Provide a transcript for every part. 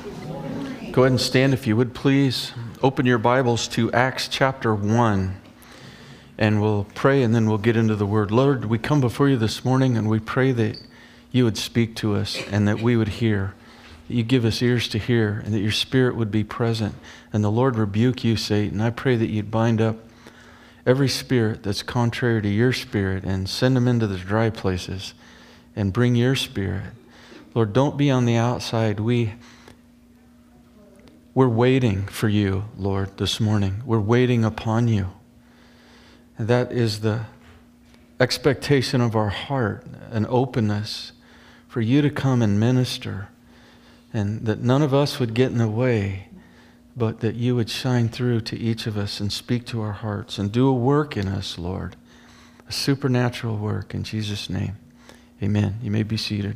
Go ahead and stand if you would, please. Open your Bibles to Acts chapter 1, and we'll pray and then we'll get into the Word. Lord, we come before you this morning and we pray that you would speak to us and that we would hear, that you give us ears to hear, and that your Spirit would be present. And the Lord rebuke you, Satan. I pray that you'd bind up every spirit that's contrary to your Spirit and send them into the dry places and bring your Spirit. Lord, don't be on the outside. We're waiting for you, Lord, this morning. We're waiting upon you. And that is the expectation of our heart, an openness for you to come and minister, and that none of us would get in the way, but that you would shine through to each of us and speak to our hearts and do a work in us, Lord, a supernatural work in Jesus' name. Amen. You may be seated.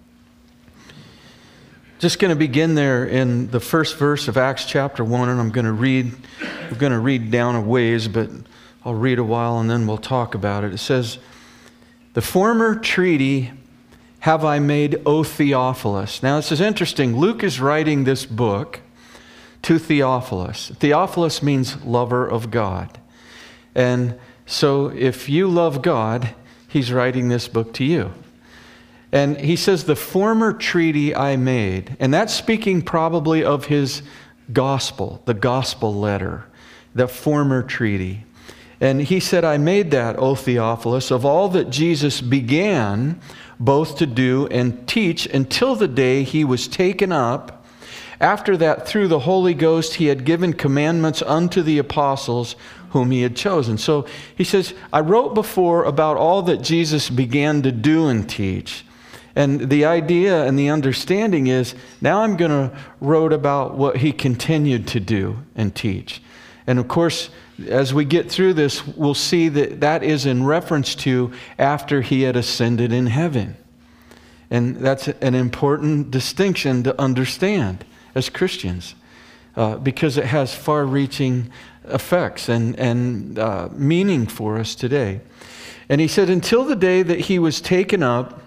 Just going to begin there in the first verse of Acts chapter 1, and we're going to read down a ways, but I'll read a while and then we'll talk about it. It says, "The former treaty have I made, O Theophilus." Now this is interesting. Luke is writing this book to Theophilus. Theophilus means lover of God. And so if you love God, he's writing this book to you. And he says, "The former treaty I made," and that's speaking probably of his gospel, the gospel letter, the former treaty. And he said, "I made that, O Theophilus, of all that Jesus began both to do and teach until the day he was taken up. After that, through the Holy Ghost, he had given commandments unto the apostles whom he had chosen." So he says, I wrote before about all that Jesus began to do and teach. And the idea and the understanding is, now I'm going to write about what he continued to do and teach. And of course, as we get through this, we'll see that that is in reference to after he had ascended in heaven. And that's an important distinction to understand as Christians, because it has far-reaching effects and meaning for us today. And he said, until the day that he was taken up,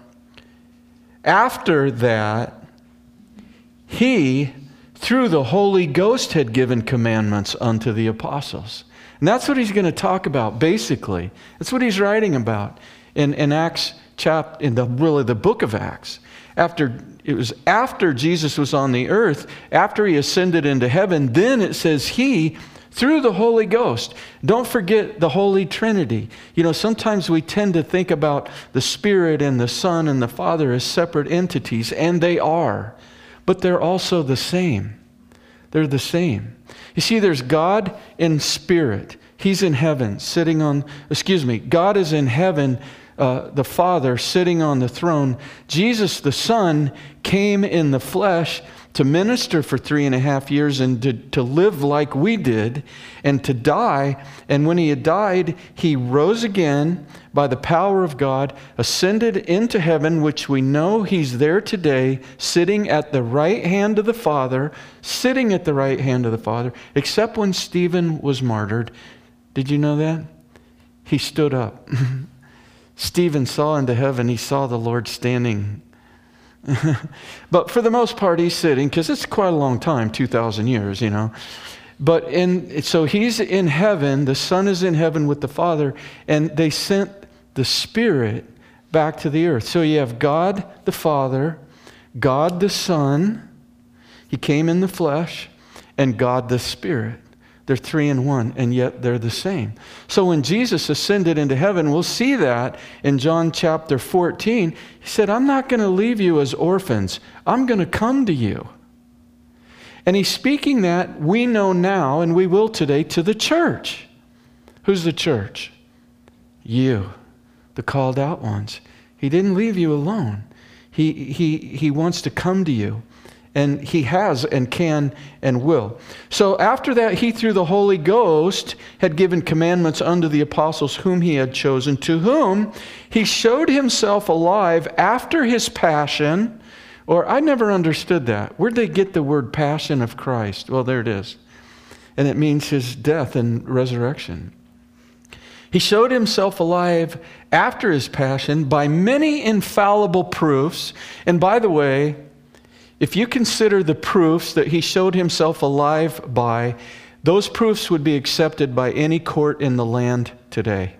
after that, he, through the Holy Ghost, had given commandments unto the apostles. And that's what he's going to talk about, basically. That's what he's writing about in Acts chapter, in the book of Acts. It was after Jesus was on the earth, after he ascended into heaven, then it says he, through the Holy Ghost. Don't forget the Holy Trinity. You know, sometimes we tend to think about the Spirit and the Son and the Father as separate entities, and they are. But they're also the same. They're the same. You see, there's God in spirit. He's in heaven, God is in heaven, the Father sitting on the throne. Jesus, the Son, came in the flesh to minister for 3.5 years and to live like we did and to die. And when he had died, he rose again by the power of God, ascended into heaven, which we know he's there today, sitting at the right hand of the Father, except when Stephen was martyred. Did you know that? He stood up. Stephen saw into heaven. He saw the Lord standing. But for the most part, he's sitting, because it's quite a long time, 2,000 years, you know. So he's in heaven, the Son is in heaven with the Father, and they sent the Spirit back to the earth. So you have God the Father, God the Son, he came in the flesh, and God the Spirit. They're three in one, and yet they're the same. So when Jesus ascended into heaven, we'll see that in John chapter 14. He said, I'm not going to leave you as orphans. I'm going to come to you. And he's speaking that, we know now, and we will today, to the church. Who's the church? You, the called out ones. He didn't leave you alone. He wants to come to you. And he has and can and will. So after that, he, through the Holy Ghost, had given commandments unto the apostles whom he had chosen, to whom he showed himself alive after his passion. Or I never understood that. Where'd they get the word passion of Christ? Well, there it is. And it means his death and resurrection. He showed himself alive after his passion by many infallible proofs. And by the way, if you consider the proofs that he showed himself alive by, those proofs would be accepted by any court in the land today.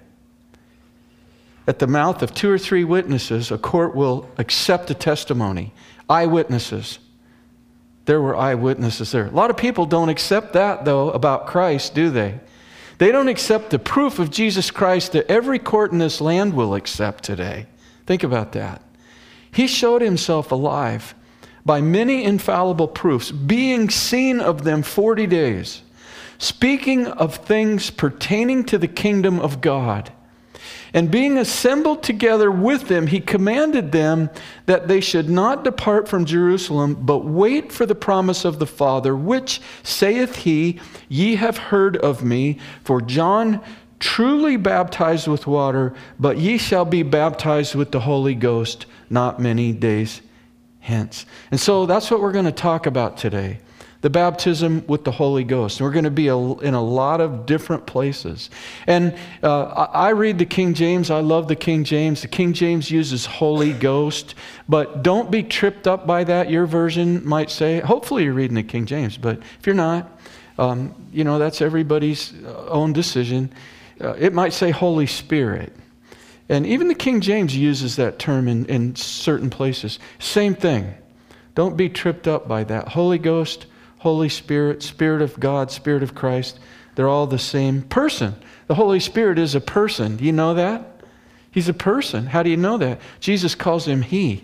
At the mouth of 2 or 3 witnesses, a court will accept a testimony. Eyewitnesses. There were eyewitnesses there. A lot of people don't accept that, though, about Christ, do they? They don't accept the proof of Jesus Christ that every court in this land will accept today. Think about that. He showed himself alive by many infallible proofs, being seen of them 40 days, speaking of things pertaining to the kingdom of God. And being assembled together with them, he commanded them that they should not depart from Jerusalem, but wait for the promise of the Father, which, saith he, ye have heard of me. For John truly baptized with water, but ye shall be baptized with the Holy Ghost not many days hence. And so that's what we're going to talk about today. The baptism with the Holy Ghost. And we're going to be in a lot of different places. And I read the King James. I love the King James. The King James uses Holy Ghost. But don't be tripped up by that. Your version might say, hopefully you're reading the King James. But if you're not, that's everybody's own decision. It might say Holy Spirit. And even the King James uses that term in certain places. Same thing. Don't be tripped up by that. Holy Ghost, Holy Spirit, Spirit of God, Spirit of Christ, they're all the same person. The Holy Spirit is a person. Do you know that? He's a person. How do you know that? Jesus calls him he.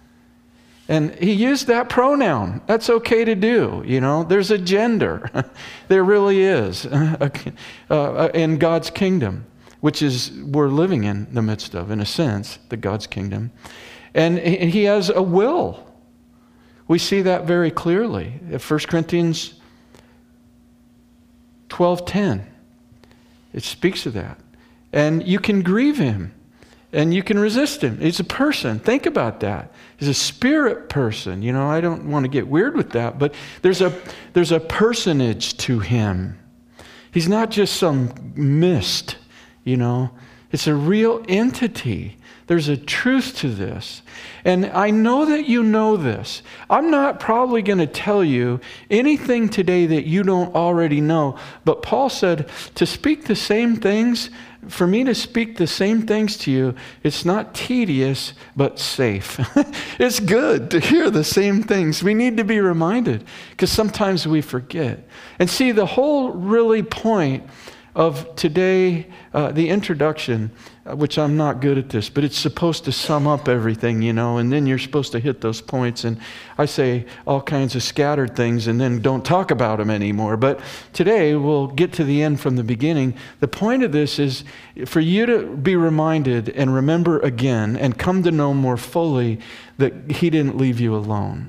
And he used that pronoun. That's okay to do, There's a gender. There really is in God's kingdom, which is we're living in the midst of, in a sense, the God's kingdom. And he has a will. We see that very clearly. 1 Corinthians 12:10. It speaks of that. And you can grieve him. And you can resist him. He's a person. Think about that. He's a spirit person. I don't want to get weird with that, but there's a personage to him. He's not just some mist, It's a real entity. There's a truth to this. And I know that you know this. I'm not probably going to tell you anything today that you don't already know. But Paul said to speak the same things, for me to speak the same things to you, it's not tedious, but safe. It's good to hear the same things. We need to be reminded because sometimes we forget. And see, the whole really point of today, the introduction, which I'm not good at this, but it's supposed to sum up everything, and then you're supposed to hit those points. And I say all kinds of scattered things and then don't talk about them anymore. But today we'll get to the end from the beginning. The point of this is for you to be reminded and remember again and come to know more fully that he didn't leave you alone.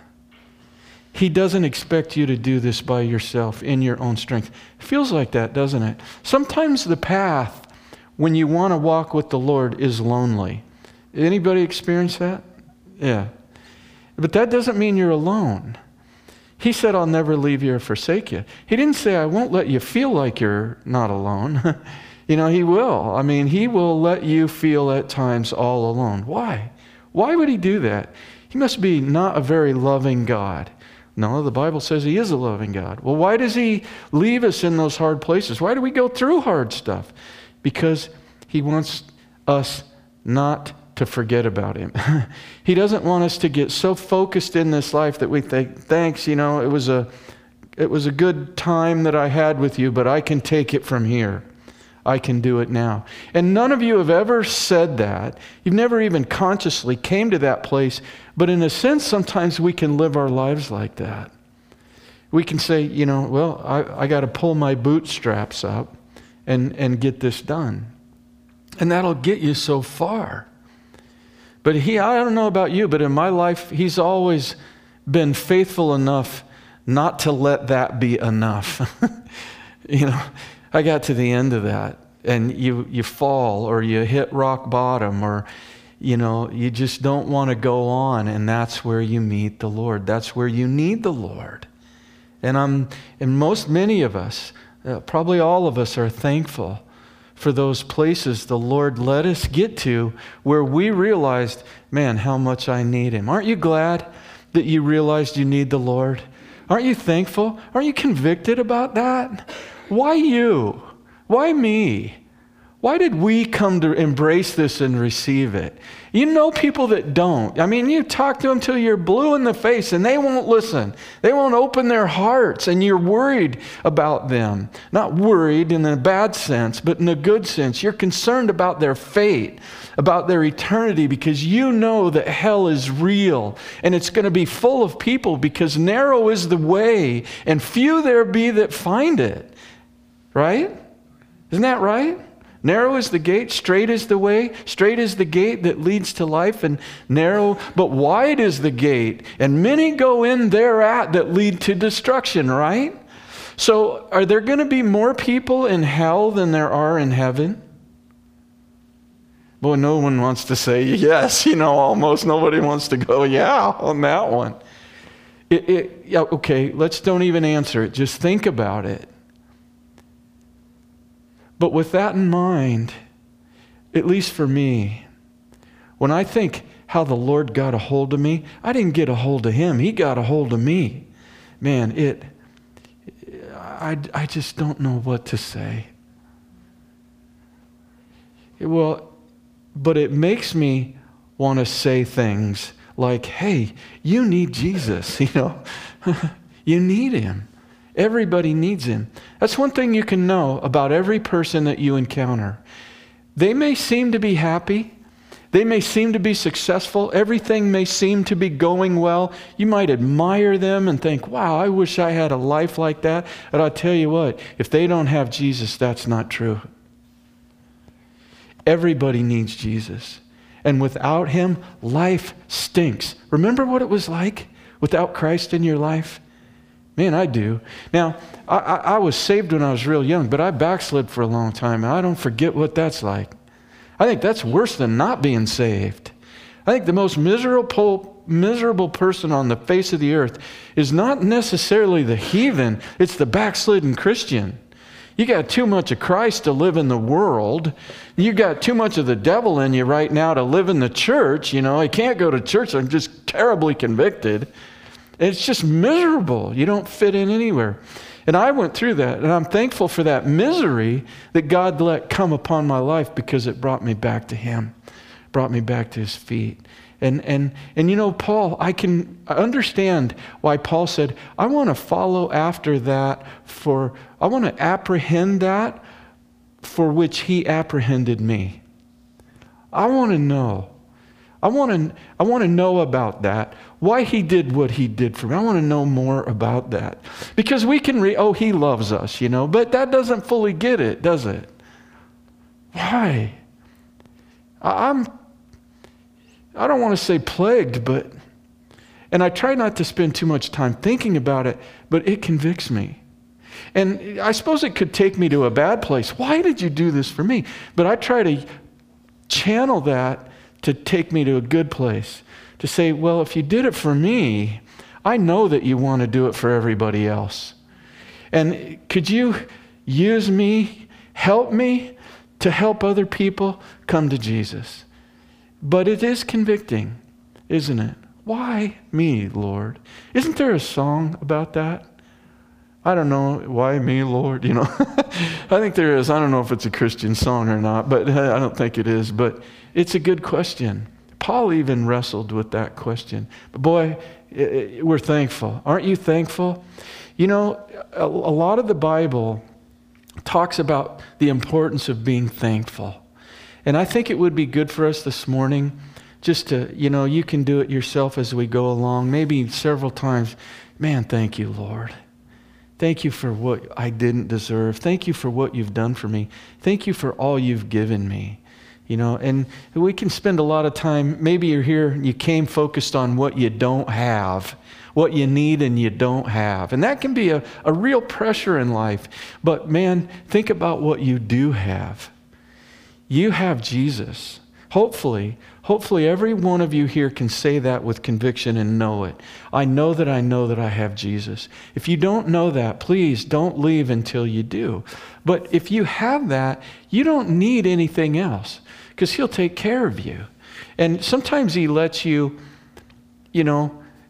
He doesn't expect you to do this by yourself in your own strength. It feels like that, doesn't it? Sometimes the path when you want to walk with the Lord is lonely. Anybody experience that? Yeah. But that doesn't mean you're alone. He said, I'll never leave you or forsake you. He didn't say, I won't let you feel like you're not alone. He will. He will let you feel at times all alone. Why? Why would he do that? He must be not a very loving God. No, the Bible says he is a loving God. Well, why does he leave us in those hard places? Why do we go through hard stuff? Because he wants us not to forget about him. He doesn't want us to get so focused in this life that we think, thanks, it was a good time that I had with you, but I can take it from here. I can do it now. And none of you have ever said that. You've never even consciously came to that place. But in a sense, sometimes we can live our lives like that. We can say, I got to pull my bootstraps up and get this done. And that'll get you so far. But I don't know about you, but in my life, he's always been faithful enough not to let that be enough. I got to the end of that, and you fall or you hit rock bottom or, you just don't want to go on, and that's where you meet the Lord. That's where you need the Lord. And many of us, probably all of us, are thankful for those places the Lord let us get to where we realized, man, how much I need him. Aren't you glad? that you realized you need the Lord? Aren't you thankful? Aren't you convicted about that? Why you? Why me? Why did we come to embrace this and receive it? You know people that don't. I mean, you talk to them till you're blue in the face and they won't listen. They won't open their hearts, and you're worried about them. Not worried in a bad sense, but in a good sense. You're concerned about their fate, about their eternity, because you know that hell is real and it's going to be full of people, because narrow is the way and few there be that find it. Right? Isn't that right? Narrow is the gate, straight is the way, straight is the gate that leads to life, and narrow, but wide is the gate, and many go in thereat that lead to destruction, right? So are there going to be more people in hell than there are in heaven? Boy, no one wants to say yes, almost nobody wants to go, yeah, on that one. Yeah, okay, let's don't even answer it, just think about it. But with that in mind, at least for me, when I think how the Lord got a hold of me, I didn't get a hold of him. He got a hold of me. Man, I just don't know what to say. Well, but it makes me want to say things like, hey, you need Jesus, You need him. Everybody needs him. That's one thing you can know about every person that you encounter. They may seem to be happy. They may seem to be successful. Everything may seem to be going well. You might admire them and think, wow, I wish I had a life like that. But I'll tell you what, if they don't have Jesus, that's not true. Everybody needs Jesus. And without him, life stinks. Remember what it was like without Christ in your life? Man, I do. Now, I was saved when I was real young, but I backslid for a long time, and I don't forget what that's like. I think that's worse than not being saved. I think the most miserable person on the face of the earth is not necessarily the heathen, it's the backslidden Christian. You got too much of Christ to live in the world. You got too much of the devil in you right now to live in the church. I can't go to church. I'm just terribly convicted. It's just miserable. You don't fit in anywhere. And I went through that, and I'm thankful for that misery that God let come upon my life, because it brought me back to him, brought me back to his feet. And Paul, I can understand why Paul said, I want to follow after that, I want to apprehend that for which he apprehended me. I want to know. I want to know about that, why he did what he did for me. I want to know more about that. Because we can read, he loves us, but that doesn't fully get it, does it? Why? I don't want to say plagued, and I try not to spend too much time thinking about it, but it convicts me. And I suppose it could take me to a bad place. Why did you do this for me? But I try to channel that to take me to a good place, to say, well, if you did it for me, I know that you want to do it for everybody else. And could you use me, help me to help other people come to Jesus? But it is convicting, isn't it? Why me, Lord? Isn't there a song about that? I don't know, why me, Lord? I think there is. I don't know if it's a Christian song or not, but I don't think it is. But it's a good question. Paul even wrestled with that question. But boy, we're thankful. Aren't you thankful? A lot of the Bible talks about the importance of being thankful. And I think it would be good for us this morning just to, you can do it yourself as we go along, maybe several times. Man, thank you, Lord. Thank you for what I didn't deserve. Thank you for what you've done for me. Thank you for all you've given me. And we can spend a lot of time, maybe you're here and you came focused on what you don't have, what you need and you don't have. And that can be a real pressure in life. But man, think about what you do have. You have Jesus. Hopefully every one of you here can say that with conviction and know it. I know that I have Jesus. If you don't know that, please don't leave until you do. But if you have that, you don't need anything else, because he'll take care of you. And sometimes he lets you,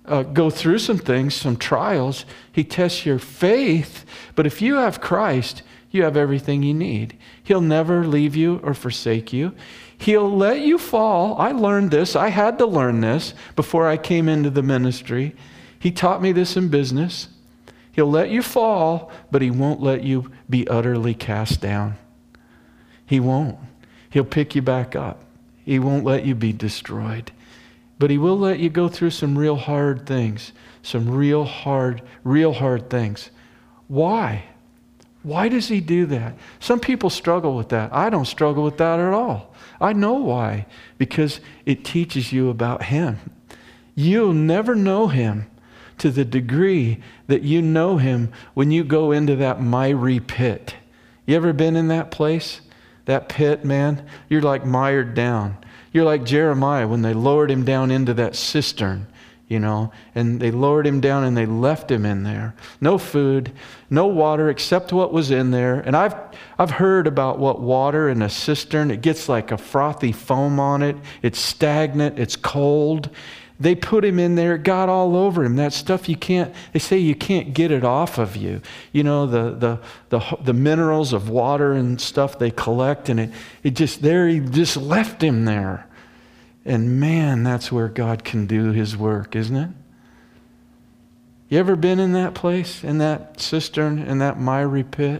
go through some things, some trials. He tests your faith. But if you have Christ, you have everything you need. He'll never leave you or forsake you. He'll let you fall. I learned this. I had to learn this before I came into the ministry. He taught me this in business. He'll let you fall, but He won't let you be utterly cast down. He won't. He'll pick you back up. He won't let you be destroyed. But He will let you go through some real hard things. Some real hard things. Why? Why does He do that? Some people struggle with that. I don't struggle with that at all. I know why. Because it teaches you about Him. You'll never know Him to the degree that you know Him when you go into that miry pit. You ever been in that place? That pit, man? You're like mired down. You're like Jeremiah when they lowered him down into that cistern, and they lowered him down and they left him in there. No food, no water except what was in there. And I've heard about what water in a cistern, it gets like a frothy foam on it. It's stagnant, it's cold. They put him in there, it got all over him. That stuff they say you can't get it off of you. The minerals of water and stuff they collect, and he just left him there. And man, that's where God can do His work, isn't it? You ever been in that place, in that cistern, in that miry pit?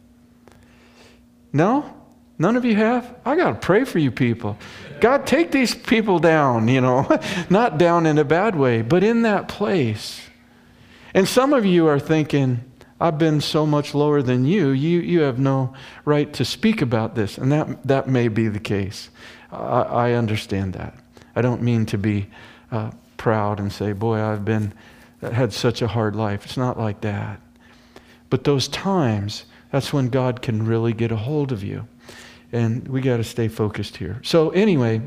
No? None of you have? I got to pray for you people. God, take these people down, not down in a bad way, but in that place. And some of you are thinking, I've been so much lower than you. You have no right to speak about this. And that may be the case. I understand that. I don't mean to be proud and say, boy, I've had such a hard life. It's not like that. But those times, that's when God can really get a hold of you. And we got to stay focused here. So anyway,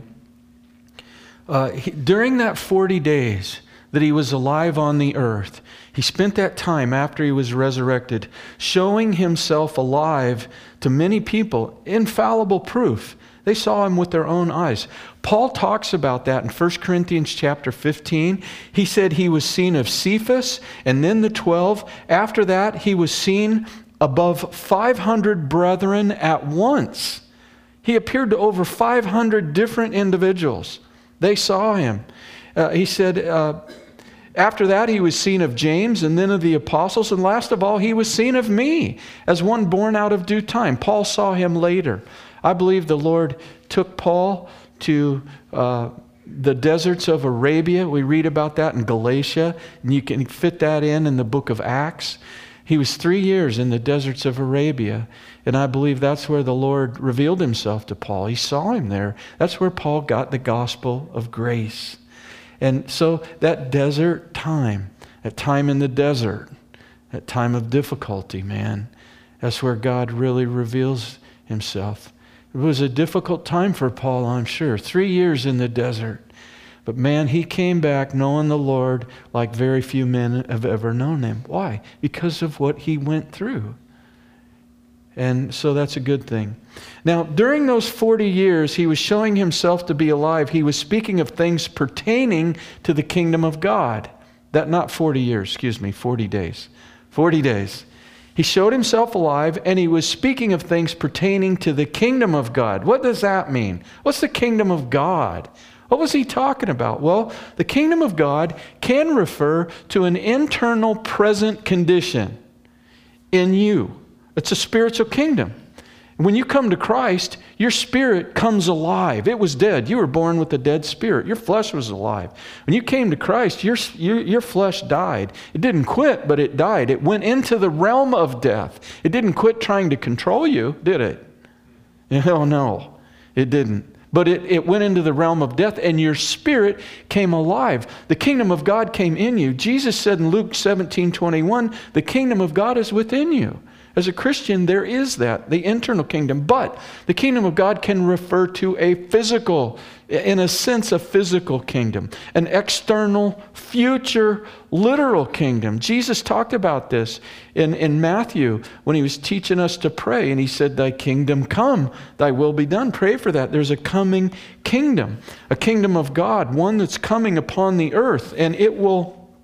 during that 40 days that He was alive on the earth, He spent that time after He was resurrected showing Himself alive to many people. Infallible proof. They saw Him with their own eyes. Paul talks about that in 1 Corinthians chapter 15. He said He was seen of Cephas and then the 12. After that, He was seen above 500 brethren at once. He appeared to over 500 different individuals. They saw Him. He said, after that, He was seen of James and then of the apostles. And last of all, He was seen of me as one born out of due time. Paul saw Him later. I believe the Lord took Paul to the deserts of Arabia. We read about that in Galatia. And you can fit that in the book of Acts. He was 3 years in the deserts of Arabia, and I believe that's where the Lord revealed Himself to Paul. He saw Him there. That's where Paul got the gospel of grace. And so that desert time, that time in the desert, that time of difficulty, man, that's where God really reveals Himself. It was a difficult time for Paul, I'm sure. 3 years in the desert. But man, he came back knowing the Lord like very few men have ever known Him. Why? Because of what he went through. And so that's a good thing. Now, during those 40 years, he was showing himself to be alive. He was speaking of things pertaining to the kingdom of God. Not 40 years, 40 days. 40 days. He showed himself alive, and he was speaking of things pertaining to the kingdom of God. What does that mean? What's the kingdom of God? What was he talking about? Well, the kingdom of God can refer to an internal present condition in you. It's a spiritual kingdom. When you come to Christ, your spirit comes alive. It was dead. You were born with a dead spirit. Your flesh was alive. When you came to Christ, your flesh died. It didn't quit, but it died. It went into the realm of death. It didn't quit trying to control you, did it? Oh, no, it didn't. But it went into the realm of death, and your spirit came alive. The kingdom of God came in you. Jesus said in Luke 17:21, the kingdom of God is within you. As a Christian, there is that, the internal kingdom. But the kingdom of God can refer to a physical, in a sense, a physical kingdom. An external, future, literal kingdom. Jesus talked about this in Matthew when he was teaching us to pray. And he said, thy kingdom come, thy will be done. Pray for that. There's a coming kingdom. A kingdom of God. One that's coming upon the earth. And it will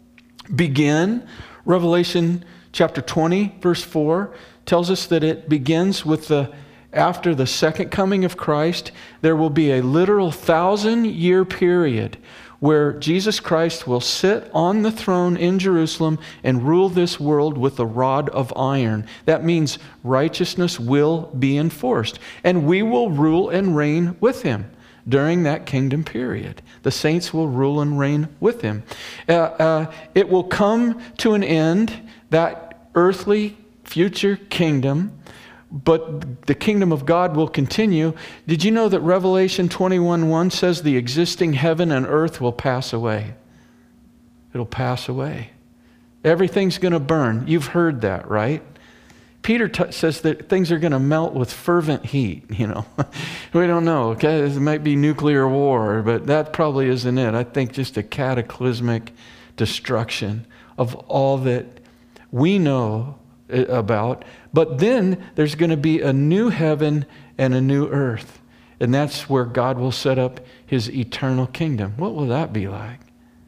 begin. Revelation chapter 20, verse 4 tells us that it begins with after the second coming of Christ, there will be a literal 1,000-year period where Jesus Christ will sit on the throne in Jerusalem and rule this world with a rod of iron. That means righteousness will be enforced, and we will rule and reign with him during that kingdom period. The saints will rule and reign with him. It will come to an end, that earthly future kingdom, but the kingdom of God will continue. Did you know that Revelation 21:1 says the existing heaven and earth will pass away? It'll pass away. Everything's going to burn. You've heard that, right? Peter says that things are going to melt with fervent heat, We don't know, okay? It might be nuclear war, but that probably isn't it. I think just a cataclysmic destruction of all that we know about. But then there's going to be a new heaven and a new earth. And that's where God will set up his eternal kingdom. What will that be like?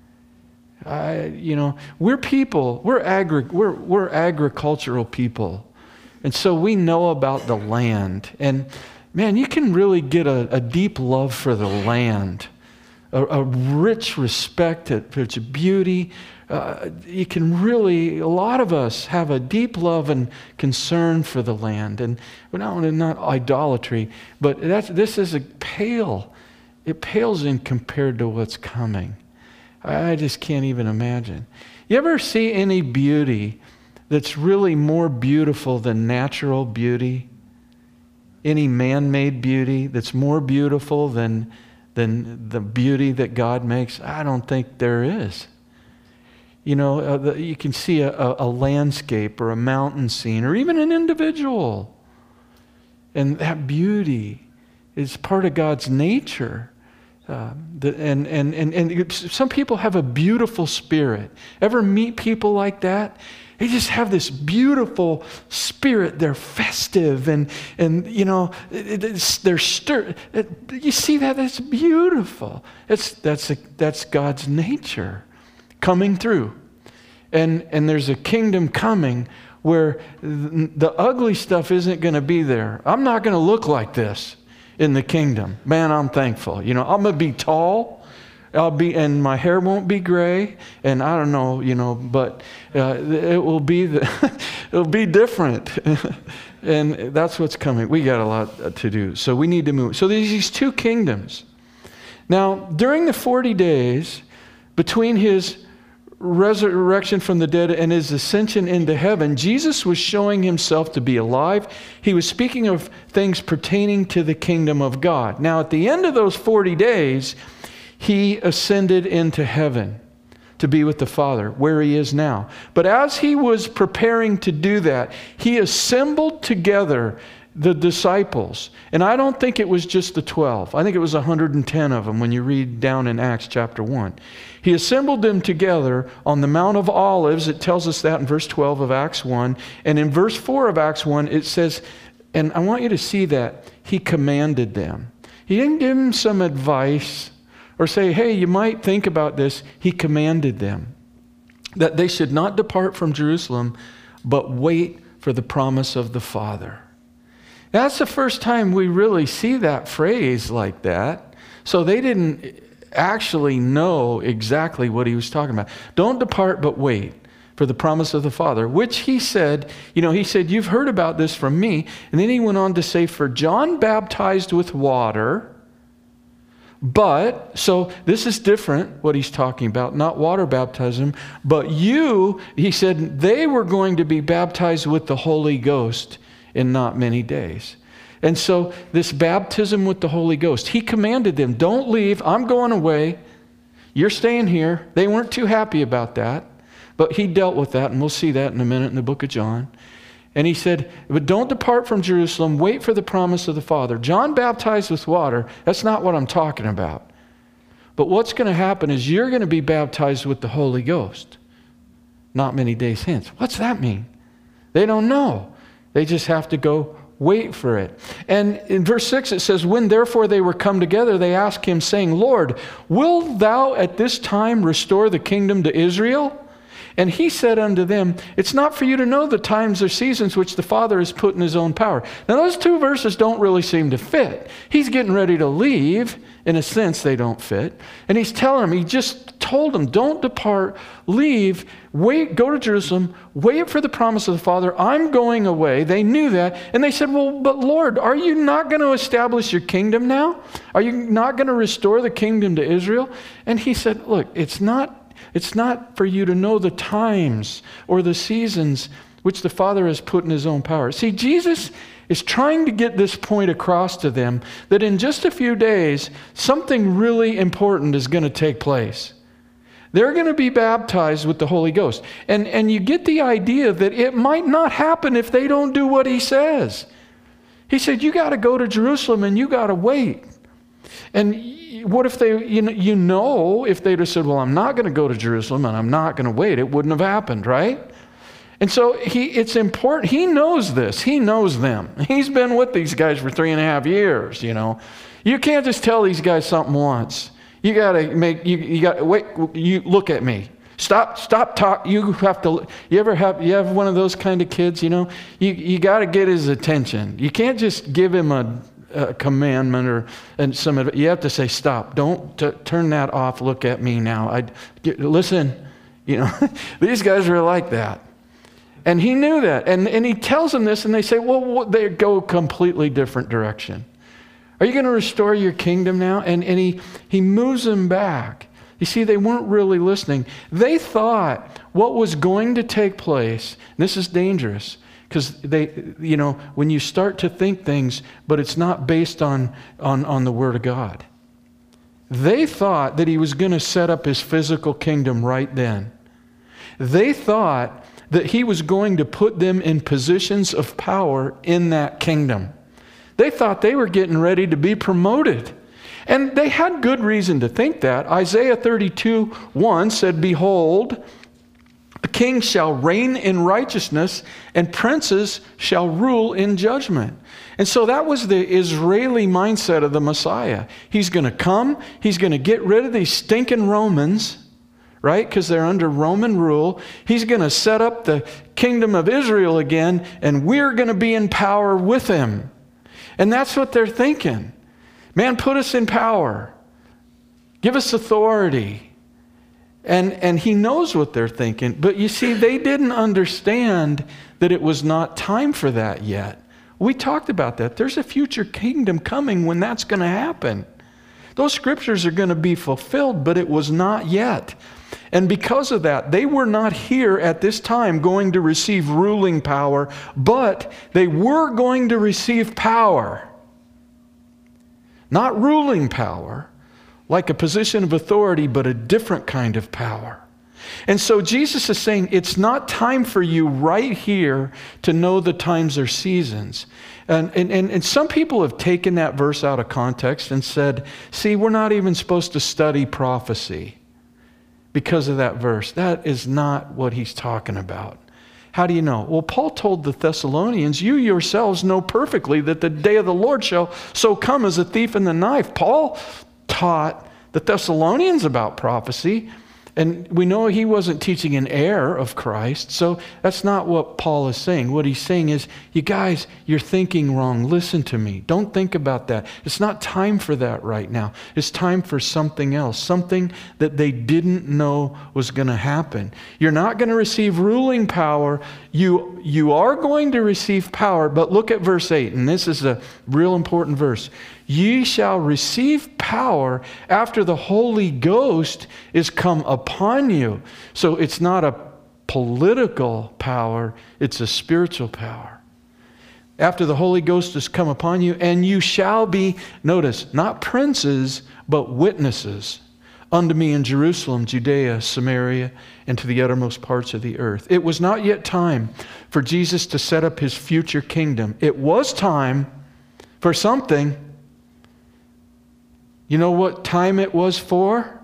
We're people. We're agricultural people. And so we know about the land. And man, you can really get a deep love for the land. A rich respect for its beauty. You can really, a lot of us have a deep love and concern for the land. And not idolatry, but this is it pales in compared to what's coming. I just can't even imagine. You ever see any beauty that's really more beautiful than natural beauty? Any man-made beauty that's more beautiful than the beauty that God makes? I don't think there is. You can see a landscape or a mountain scene or even an individual. And that beauty is part of God's nature. And some people have a beautiful spirit. Ever meet people like that? They just have this beautiful spirit. They're festive and they're stirred. You see that? That's beautiful. That's God's nature coming through. And there's a kingdom coming where the ugly stuff isn't going to be there. I'm not going to look like this in the kingdom. Man, I'm thankful. I'm going to be tall. And my hair won't be gray, and I don't know, but it will be it'll be different, and that's what's coming. We got a lot to do, so we need to move. So there's these two kingdoms. Now, during the 40 days between his resurrection from the dead and his ascension into heaven, Jesus was showing himself to be alive. He was speaking of things pertaining to the kingdom of God. Now, at the end of those 40 days, he ascended into heaven to be with the Father, where he is now. But as he was preparing to do that, he assembled together the disciples. And I don't think it was just the 12. I think it was 110 of them when you read down in Acts chapter 1. He assembled them together on the Mount of Olives. It tells us that in verse 12 of Acts 1. And in verse 4 of Acts 1, it says, and I want you to see that, he commanded them. He didn't give them some advice or say, hey, you might think about this. He commanded them that they should not depart from Jerusalem, but wait for the promise of the Father. That's the first time we really see that phrase like that. So they didn't actually know exactly what he was talking about. Don't depart, but wait for the promise of the Father, which he said, you've heard about this from me. And then he went on to say, for John baptized with water, but, so this is different, what he's talking about, not water baptism, but he said, they were going to be baptized with the Holy Ghost in not many days. And so this baptism with the Holy Ghost, he commanded them, don't leave, I'm going away, you're staying here. They weren't too happy about that, but he dealt with that, and we'll see that in a minute in the book of John. And he said, but don't depart from Jerusalem, wait for the promise of the Father. John baptized with water, that's not what I'm talking about. But what's going to happen is you're going to be baptized with the Holy Ghost not many days hence. What's that mean? They don't know. They just have to go wait for it. And in verse 6 it says, when therefore they were come together, they asked him, saying, Lord, wilt thou at this time restore the kingdom to Israel? And he said unto them, it's not for you to know the times or seasons which the Father has put in his own power. Now those two verses don't really seem to fit. He's getting ready to leave. In a sense, they don't fit. And he's telling them, he just told them, don't depart, leave, wait, go to Jerusalem, wait for the promise of the Father. I'm going away. They knew that. And they said, well, but Lord, are you not going to establish your kingdom now? Are you not going to restore the kingdom to Israel? And he said, look, it's not for you to know the times or the seasons which the Father has put in his own power. See, Jesus is trying to get this point across to them that in just a few days, something really important is going to take place. They're going to be baptized with the Holy Ghost. And you get the idea that it might not happen if they don't do what he says. He said, you got to go to Jerusalem and you got to wait. And what if they, if they'd have said, well, I'm not going to go to Jerusalem and I'm not going to wait, it wouldn't have happened, right? And so it's important. He knows this. He knows them. He's been with these guys for 3.5 years, You can't just tell these guys something once. You got to wait, you look at me. Stop talk. You have to, you have one of those kind of kids, You got to get his attention. You can't just give him a commandment you have to say, stop, don't turn that off, look at me now. Listen, these guys were like that. And he knew that. And he tells them this, and they say, well, they go a completely different direction. Are you going to restore your kingdom now? And he moves them back. You see, they weren't really listening. They thought what was going to take place, and this is dangerous, because when you start to think things, but it's not based on the Word of God. They thought that he was going to set up his physical kingdom right then. They thought that he was going to put them in positions of power in that kingdom. They thought they were getting ready to be promoted. And they had good reason to think that. Isaiah 32:1 said, behold, a king shall reign in righteousness, and princes shall rule in judgment. And so that was the Israeli mindset of the Messiah. He's going to come, he's going to get rid of these stinking Romans, right? Because they're under Roman rule. He's going to set up the kingdom of Israel again, and we're going to be in power with him. And that's what they're thinking. Man, put us in power. Give us authority. And he knows what they're thinking. But you see, they didn't understand that it was not time for that yet. We talked about that. There's a future kingdom coming when that's going to happen. Those scriptures are going to be fulfilled, but it was not yet. And because of that, they were not here at this time going to receive ruling power, but they were going to receive power. Not ruling power, like a position of authority, but a different kind of power. And so Jesus is saying, it's not time for you right here to know the times or seasons. And some people have taken that verse out of context and said, see, we're not even supposed to study prophecy because of that verse. That is not what he's talking about. How do you know? Well, Paul told the Thessalonians, you yourselves know perfectly that the day of the Lord shall so come as a thief in the night. Paul taught the Thessalonians about prophecy, and we know he wasn't teaching an heir of Christ, so that's not what Paul is saying. What he's saying is, you guys, you're thinking wrong. Listen to me. Don't think about that. It's not time for that right now. It's time for something else, something that they didn't know was going to happen. You're not going to receive ruling power. You are going to receive power, but look at verse 8, and this is a real important verse. Ye shall receive power after the Holy Ghost is come upon you. So it's not a political power, it's a spiritual power. After the Holy Ghost has come upon you, and you shall be, notice, not princes, but witnesses unto me in Jerusalem, Judea, Samaria, and to the uttermost parts of the earth. It was not yet time for Jesus to set up his future kingdom. It was time for something. You know what time it was for?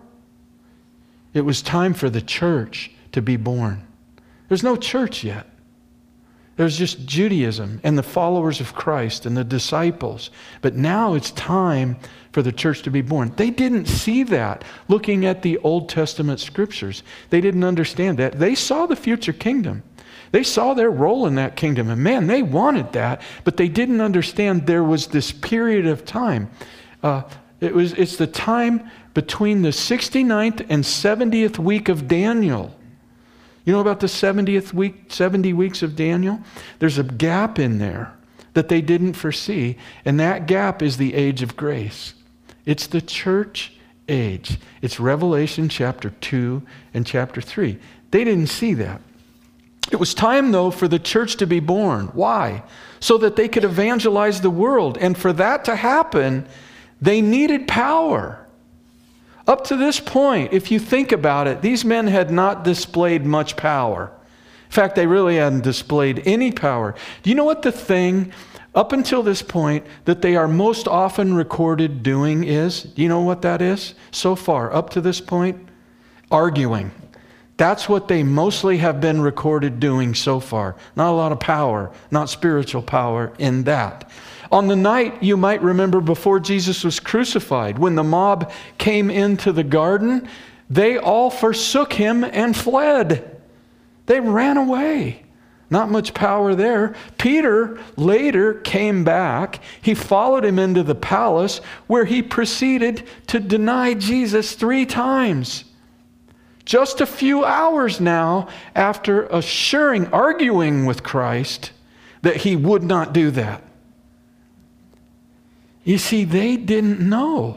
It was time for the church to be born. There's no church yet. There's just Judaism and the followers of Christ and the disciples. But now it's time for the church to be born. They didn't see that looking at the Old Testament scriptures. They didn't understand that. They saw the future kingdom. They saw their role in that kingdom. And man, they wanted that, but they didn't understand there was this period of time. It's the time between the 69th and 70th week of Daniel. You know about the 70th week, 70 weeks of Daniel? There's a gap in there that they didn't foresee, and that gap is the age of grace. It's the church age. It's Revelation chapter 2 and chapter 3. They didn't see that. It was time, though, for the church to be born. Why? So that they could evangelize the world. And for that to happen, they needed power. Up to this point, if you think about it, these men had not displayed much power. In fact, they really hadn't displayed any power. Do you know what the thing, up until this point, that they are most often recorded doing is? Do you know what that is? So far, up to this point, arguing. That's what they mostly have been recorded doing so far. Not a lot of power, not spiritual power in that. On the night, you might remember, before Jesus was crucified, when the mob came into the garden, they all forsook him and fled. They ran away. Not much power there. Peter later came back. He followed him into the palace, where he proceeded to deny Jesus 3 times. Just a few hours now after arguing with Christ that he would not do that. You see, they didn't know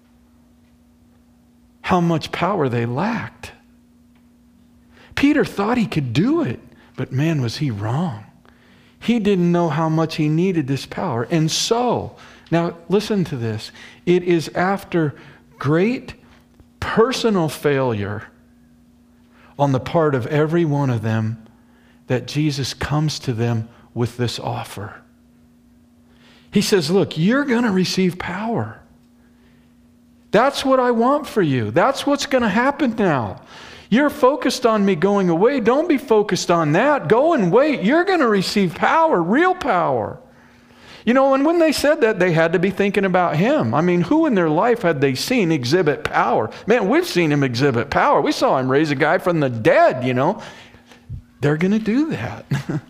how much power they lacked. Peter thought he could do it, but man, was he wrong. He didn't know how much he needed this power. And so, now listen to this. It is after great personal failure on the part of every one of them that Jesus comes to them with this offer. He says, look, you're going to receive power. That's what I want for you. That's what's going to happen now. You're focused on me going away. Don't be focused on that. Go and wait. You're going to receive power, real power. You know, and when they said that, they had to be thinking about him. I mean, who in their life had they seen exhibit power? Man, we've seen him exhibit power. We saw him raise a guy from the dead, you know. They're going to do that.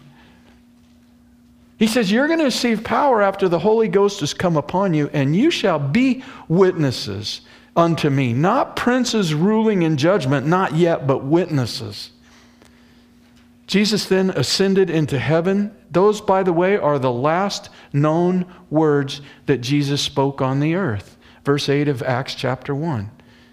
He says, you're going to receive power after the Holy Ghost has come upon you, and you shall be witnesses unto me. Not princes ruling in judgment, not yet, but witnesses. Jesus then ascended into heaven. Those, by the way, are the last known words that Jesus spoke on the earth. Verse 8 of Acts chapter 1.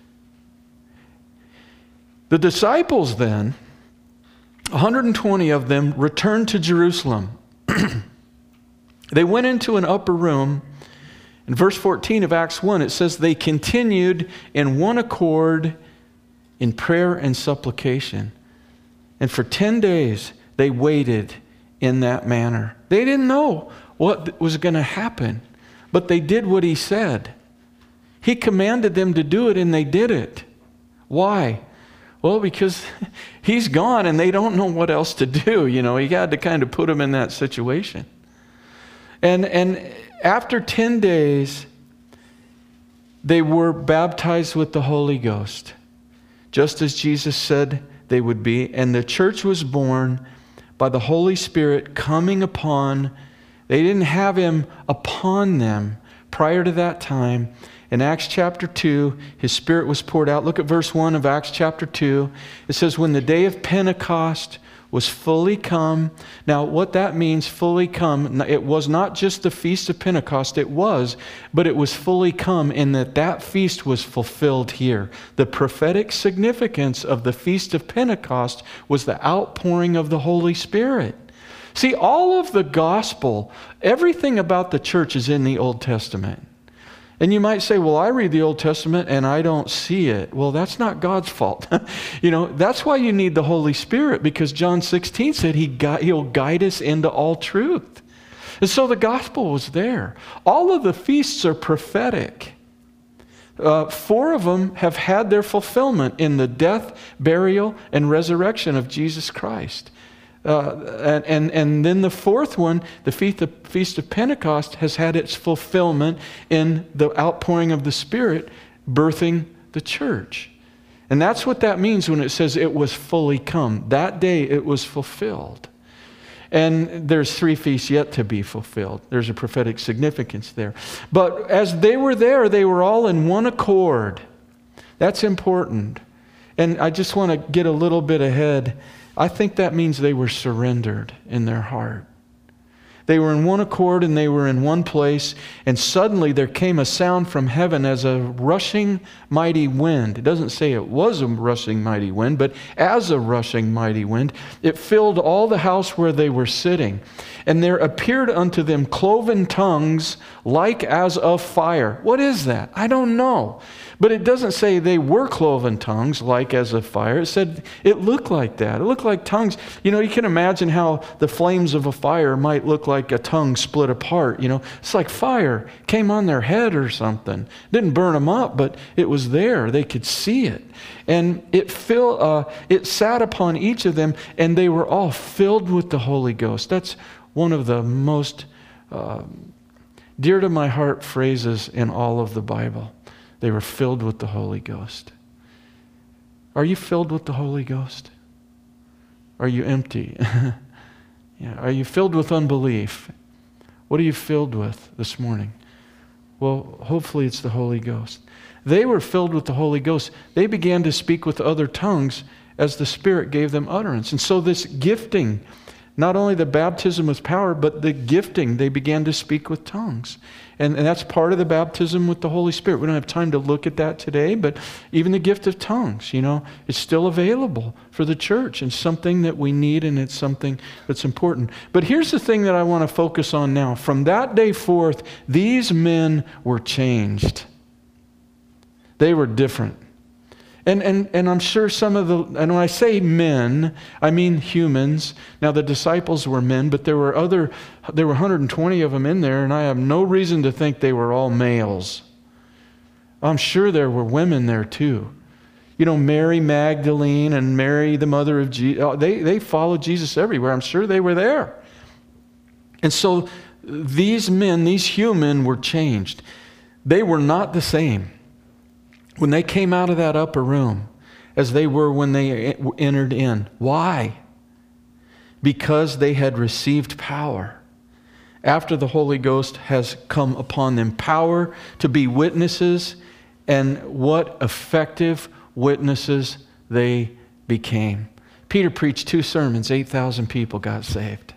The disciples then, 120 of them, returned to Jerusalem. They went into an upper room. In verse 14 of Acts 1, it says, they continued in one accord in prayer and supplication. And for 10 days, they waited in that manner. They didn't know what was going to happen, but they did what he said. He commanded them to do it, and they did it. Why? Well, because he's gone, and they don't know what else to do. You know, he had to kind of put them in that situation. And after 10 days, they were baptized with the Holy Ghost, just as Jesus said they would be. And the church was born by the Holy Spirit coming upon. They didn't have him upon them prior to that time. In Acts chapter 2, his Spirit was poured out. Look at verse 1 of Acts chapter 2. It says, when the day of Pentecost was fully come. Now, what that means, fully come, it was not just the Feast of Pentecost, but it was fully come in that feast was fulfilled here. The prophetic significance of the Feast of Pentecost was the outpouring of the Holy Spirit. See, all of the gospel, everything about the church is in the Old Testament. And you might say, well, I read the Old Testament and I don't see it. Well, that's not God's fault. You know, that's why you need the Holy Spirit, because John 16 said he'll guide us into all truth. And so the gospel was there. All of the feasts are prophetic. 4 of them have had their fulfillment in the death, burial, and resurrection of Jesus Christ. And then the fourth one, the Feast of Pentecost, has had its fulfillment in the outpouring of the Spirit, birthing the church. And that's what that means when it says it was fully come. That day it was fulfilled. And there's 3 feasts yet to be fulfilled. There's a prophetic significance there. But as they were there, they were all in one accord. That's important. And I just want to get a little bit ahead. I think that means they were surrendered in their heart. They were in one accord and they were in one place, and suddenly there came a sound from heaven as a rushing mighty wind. It doesn't say it was a rushing mighty wind, but as a rushing mighty wind, it filled all the house where they were sitting. And there appeared unto them cloven tongues like as of fire. What is that? I don't know. But it doesn't say they were cloven tongues like as of fire. It said it looked like that. It looked like tongues. You know, you can imagine how the flames of a fire might look like a tongue split apart. You know, it's like fire came on their head or something. Didn't burn them up, but it was there. They could see it. And it sat upon each of them, and they were all filled with the Holy Ghost. That's one of the most dear to my heart phrases in all of the Bible. They were filled with the Holy Ghost. Are you filled with the Holy Ghost? Are you empty? Yeah. Are you filled with unbelief? What are you filled with this morning? Well, hopefully it's the Holy Ghost. They were filled with the Holy Ghost. They began to speak with other tongues as the Spirit gave them utterance. And so this gifting, not only the baptism with power, but the gifting, they began to speak with tongues. And that's part of the baptism with the Holy Spirit. We don't have time to look at that today, but even the gift of tongues, you know, it's still available for the church and something that we need, and it's something that's important. But here's the thing that I want to focus on now. From that day forth, these men were changed. They were different. And I'm sure some of the, and when I say men, I mean humans. Now the disciples were men, but there were 120 of them in there, and I have no reason to think they were all males. I'm sure there were women there too. You know, Mary Magdalene and Mary, the mother of Jesus, they followed Jesus everywhere. I'm sure they were there. And so these men, these human, were changed. They were not the same when they came out of that upper room as they were when they entered in. Why? Because they had received power after the Holy Ghost has come upon them. Power to be witnesses, and what effective witnesses they became. Peter preached 2 sermons, 8,000 people got saved.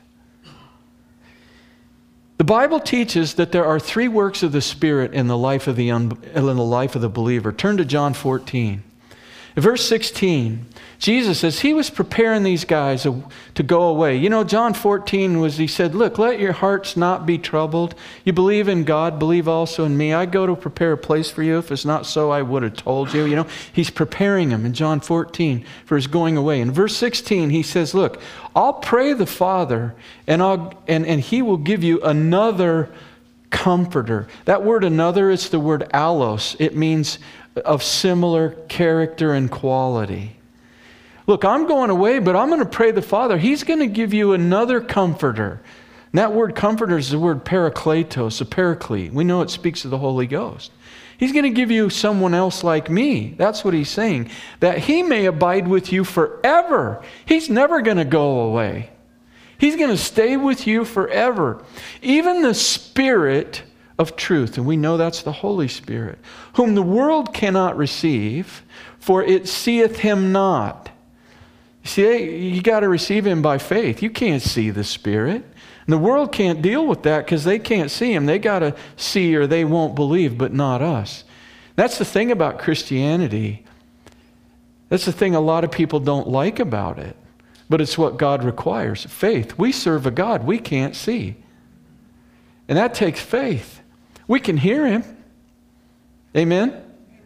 The Bible teaches that there are 3 works of the Spirit in the life of the believer. Turn to John 14. In verse 16, Jesus says he was preparing these guys to go away. You know, John 14 he said, look, let your hearts not be troubled. You believe in God, believe also in me. I go to prepare a place for you. If it's not so, I would have told you. You know, he's preparing them in John 14 for his going away. In verse 16, he says, look, I'll pray the Father, and he will give you another comforter. That word another is the word allos. It means of similar character and quality. Look, I'm going away, but I'm going to pray the Father. He's going to give you another comforter. And that word comforter is the word parakletos, a paraclete. We know it speaks of the Holy Ghost. He's going to give you someone else like me. That's what he's saying. That he may abide with you forever. He's never going to go away. He's going to stay with you forever. Even the Spirit of truth, and we know that's the Holy Spirit, whom the world cannot receive, for it seeth him not. See, you got to receive him by faith. You can't see the Spirit. And the world can't deal with that because they can't see him. They got to see or they won't believe, but not us. That's the thing about Christianity. That's the thing a lot of people don't like about it. But it's what God requires, faith. We serve a God we can't see. And that takes faith. We can hear him. Amen?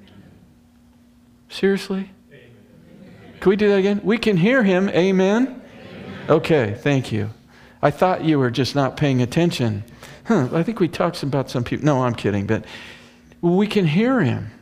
Seriously? Can we do that again? We can hear him. Amen? Okay, thank you. I thought you were just not paying attention. I think we talked about some people. No, I'm kidding. But we can hear him.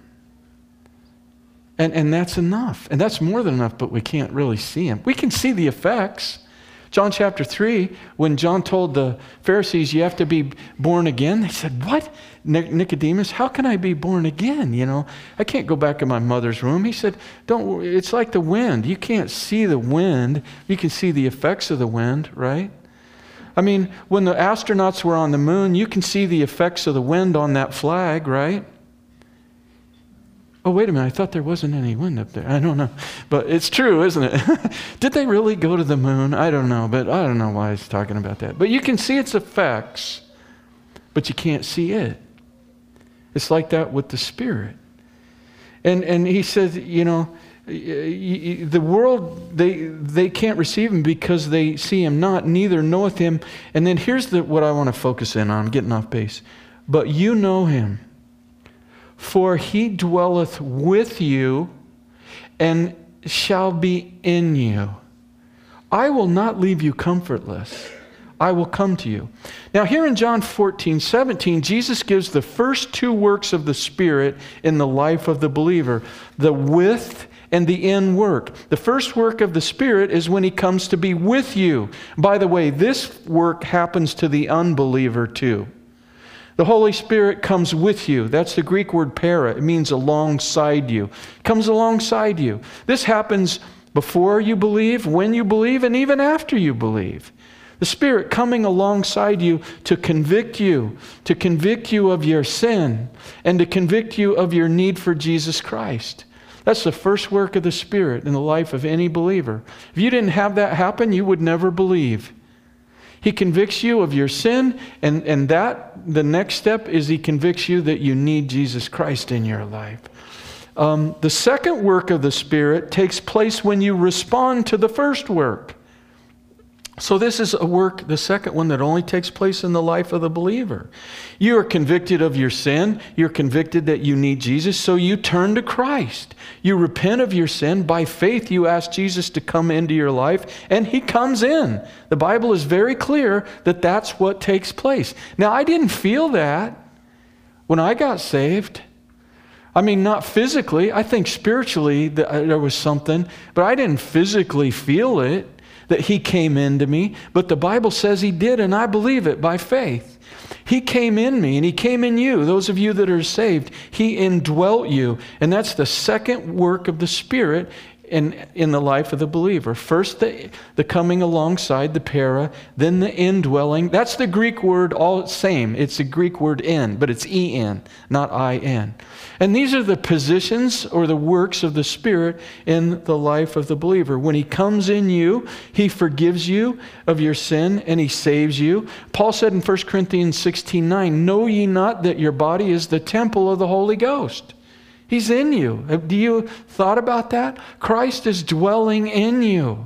And that's enough. And that's more than enough, but we can't really see him. We can see the effects. John chapter 3, when John told the Pharisees, you have to be born again, they said, what? Nicodemus, how can I be born again? I can't go back in my mother's womb. He said, don't. It's like the wind. You can't see the wind. You can see the effects of the wind, right? I mean, when the astronauts were on the moon, you can see the effects of the wind on that flag, right? Oh, wait a minute, I thought there wasn't any wind up there. I don't know. But it's true, isn't it? Did they really go to the moon? I don't know, but I don't know why he's talking about that. But you can see its effects, but you can't see it. It's like that with the Spirit. And he says, the world, they can't receive him because they see him not, neither knoweth him. And then here's what I want to focus in on. I'm getting off base. But you know him. For he dwelleth with you and shall be in you. I will not leave you comfortless. I will come to you. Now here in John 14:17, Jesus gives the first two works of the Spirit in the life of the believer. The with and the in work. The first work of the Spirit is when he comes to be with you. By the way, this work happens to the unbeliever too. The Holy Spirit comes with you. That's the Greek word para. It means alongside you. It comes alongside you. This happens before you believe, when you believe, and even after you believe. The Spirit coming alongside you to convict you of your sin, and to convict you of your need for Jesus Christ. That's the first work of the Spirit in the life of any believer. If you didn't have that happen, you would never believe. He convicts you of your sin, and the next step is he convicts you that you need Jesus Christ in your life. The second work of the Spirit takes place when you respond to the first work. So this is a work, the second one, that only takes place in the life of the believer. You are convicted of your sin. You're convicted that you need Jesus, so you turn to Christ. You repent of your sin. By faith, you ask Jesus to come into your life, and he comes in. The Bible is very clear that that's what takes place. Now, I didn't feel that when I got saved. I mean, not physically. I think spiritually there was something, but I didn't physically feel it, that he came into me. But the Bible says he did, and I believe it by faith. He came in me, and he came in you. Those of you that are saved, he indwelt you. And that's the second work of the Spirit in the life of the believer. First, the coming alongside, the para, then the indwelling. That's the Greek word, all same. It's the Greek word in, but it's en, not in. And these are the positions or the works of the Spirit in the life of the believer. When he comes in you, he forgives you of your sin and he saves you. Paul said in 1 Corinthians 16:9, know ye not that your body is the temple of the Holy Ghost? He's in you. Do you thought about that? Christ is dwelling in you.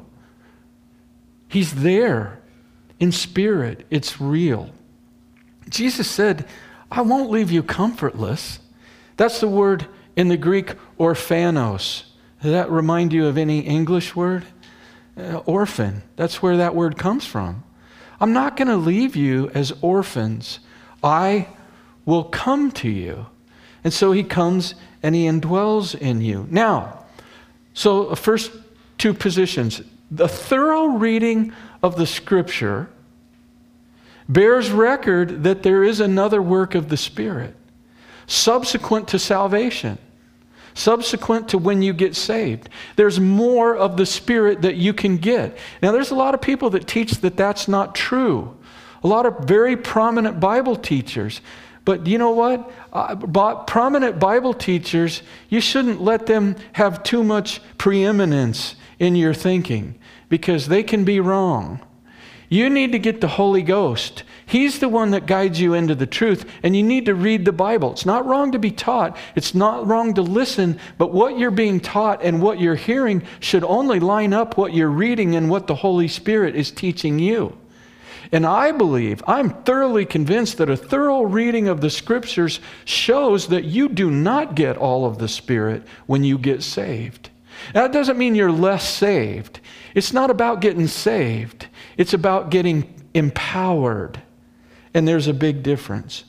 He's there in spirit. It's real. Jesus said, I won't leave you comfortless. That's the word in the Greek orphanos. Does that remind you of any English word? Orphan. That's where that word comes from. I'm not going to leave you as orphans. I will come to you. And so he comes and he indwells in you. Now, so the first two positions. The thorough reading of the Scripture bears record that there is another work of the Spirit subsequent to salvation, subsequent to when you get saved. There's more of the Spirit that you can get. Now, there's a lot of people that teach that that's not true. A lot of very prominent Bible teachers. But you know what? Prominent Bible teachers, you shouldn't let them have too much preeminence in your thinking because they can be wrong. You need to get the Holy Ghost. He's the one that guides you into the truth, and you need to read the Bible. It's not wrong to be taught. It's not wrong to listen, but what you're being taught and what you're hearing should only line up what you're reading and what the Holy Spirit is teaching you. And I believe, I'm thoroughly convinced that a thorough reading of the Scriptures shows that you do not get all of the Spirit when you get saved. Now, that doesn't mean you're less saved. It's not about getting saved. It's about getting empowered. And there's a big difference.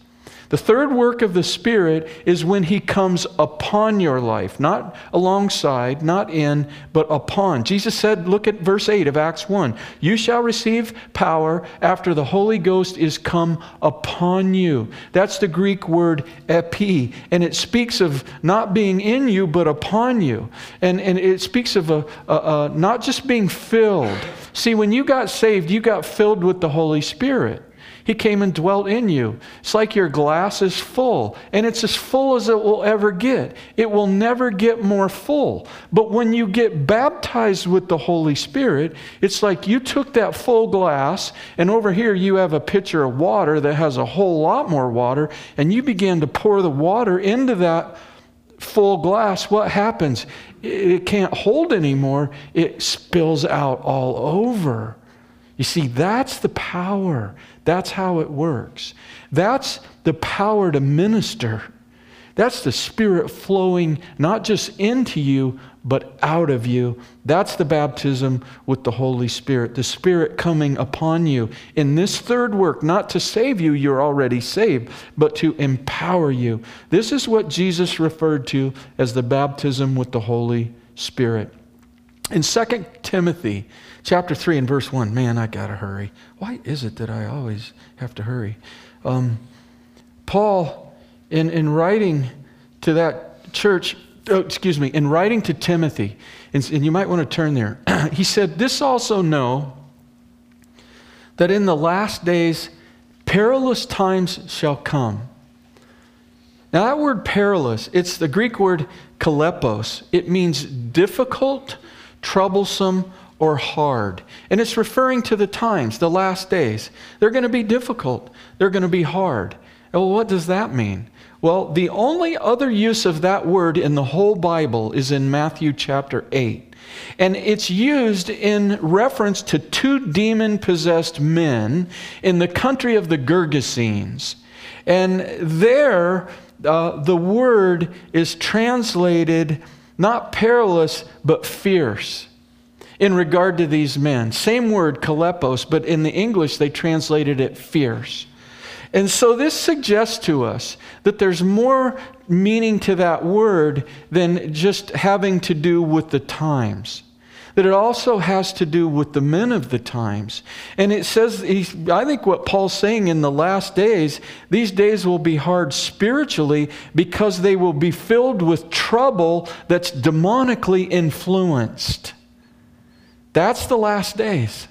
The third work of the Spirit is when He comes upon your life, not alongside, not in, but upon. Jesus said, look at verse 8 of Acts 1, you shall receive power after the Holy Ghost is come upon you. That's the Greek word epi, and it speaks of not being in you, but upon you. And it speaks of not just being filled. See, when you got saved, you got filled with the Holy Spirit. He came and dwelt in you. It's like your glass is full, and it's as full as it will ever get. It will never get more full. But when you get baptized with the Holy Spirit, it's like you took that full glass, and over here you have a pitcher of water that has a whole lot more water, and you begin to pour the water into that full glass. What happens? It can't hold anymore. It spills out all over. You see, that's the power. That's how it works. That's the power to minister. That's the Spirit flowing not just into you, but out of you. That's the baptism with the Holy Spirit. The Spirit coming upon you in this third work, not to save you, you're already saved, but to empower you. This is what Jesus referred to as the baptism with the Holy Spirit. In 2 Timothy chapter 3 and verse 1, man, I got to hurry. Why is it that I always have to hurry? Paul, in writing to that church, in writing to Timothy, and you might want to turn there, he said, this also know that in the last days perilous times shall come. Now that word perilous, it's the Greek word kalepos. It means difficult, troublesome, or hard. And it's referring to the times, the last days. They're going to be difficult. They're going to be hard. Well, what does that mean? Well, the only other use of that word in the whole Bible is in Matthew chapter 8. And it's used in reference to two demon-possessed men in the country of the Gergesenes. And there, the word is translated not perilous, but fierce in regard to these men. Same word, kalepos, but in the English they translated it fierce. And so this suggests to us that there's more meaning to that word than just having to do with the times. That it also has to do with the men of the times. And it says, I think what Paul's saying in the last days, these days will be hard spiritually because they will be filled with trouble that's demonically influenced. That's the last days.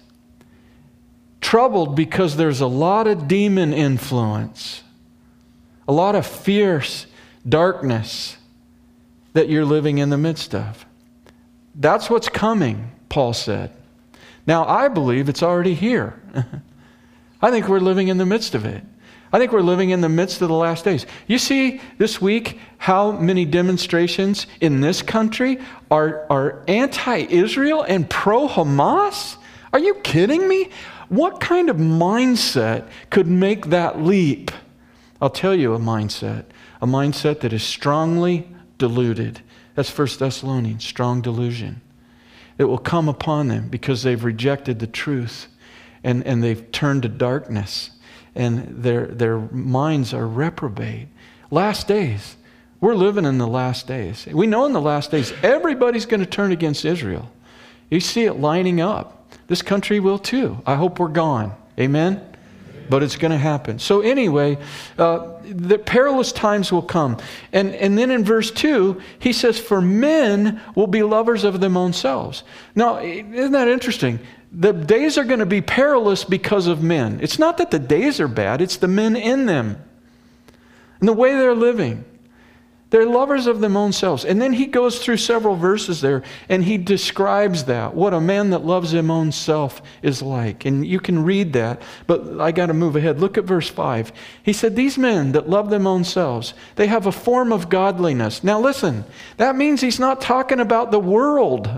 Troubled because there's a lot of demon influence, a lot of fierce darkness that you're living in the midst of. That's what's coming, Paul said. Now, I believe it's already here. I think we're living in the midst of it. I think we're living in the midst of the last days. You see this week how many demonstrations in this country are anti-Israel and pro-Hamas? Are you kidding me? What kind of mindset could make that leap? I'll tell you a mindset that is strongly deluded. That's 1 Thessalonians, strong delusion. It will come upon them because they've rejected the truth and they've turned to darkness and their minds are reprobate. Last days. We're living in the last days. We know in the last days everybody's going to turn against Israel. You see it lining up. This country will too. I hope we're gone. Amen? But it's going to happen. So anyway, the perilous times will come. And then in verse 2, he says, for men will be lovers of them own selves. Now, isn't that interesting? The days are going to be perilous because of men. It's not that the days are bad. It's the men in them. And the way they're living. They're lovers of them own selves. And then he goes through several verses there and he describes that, what a man that loves him own self is like. And you can read that, but I got to move ahead. Look at verse 5. He said, these men that love them own selves, they have a form of godliness. Now listen, that means he's not talking about the world.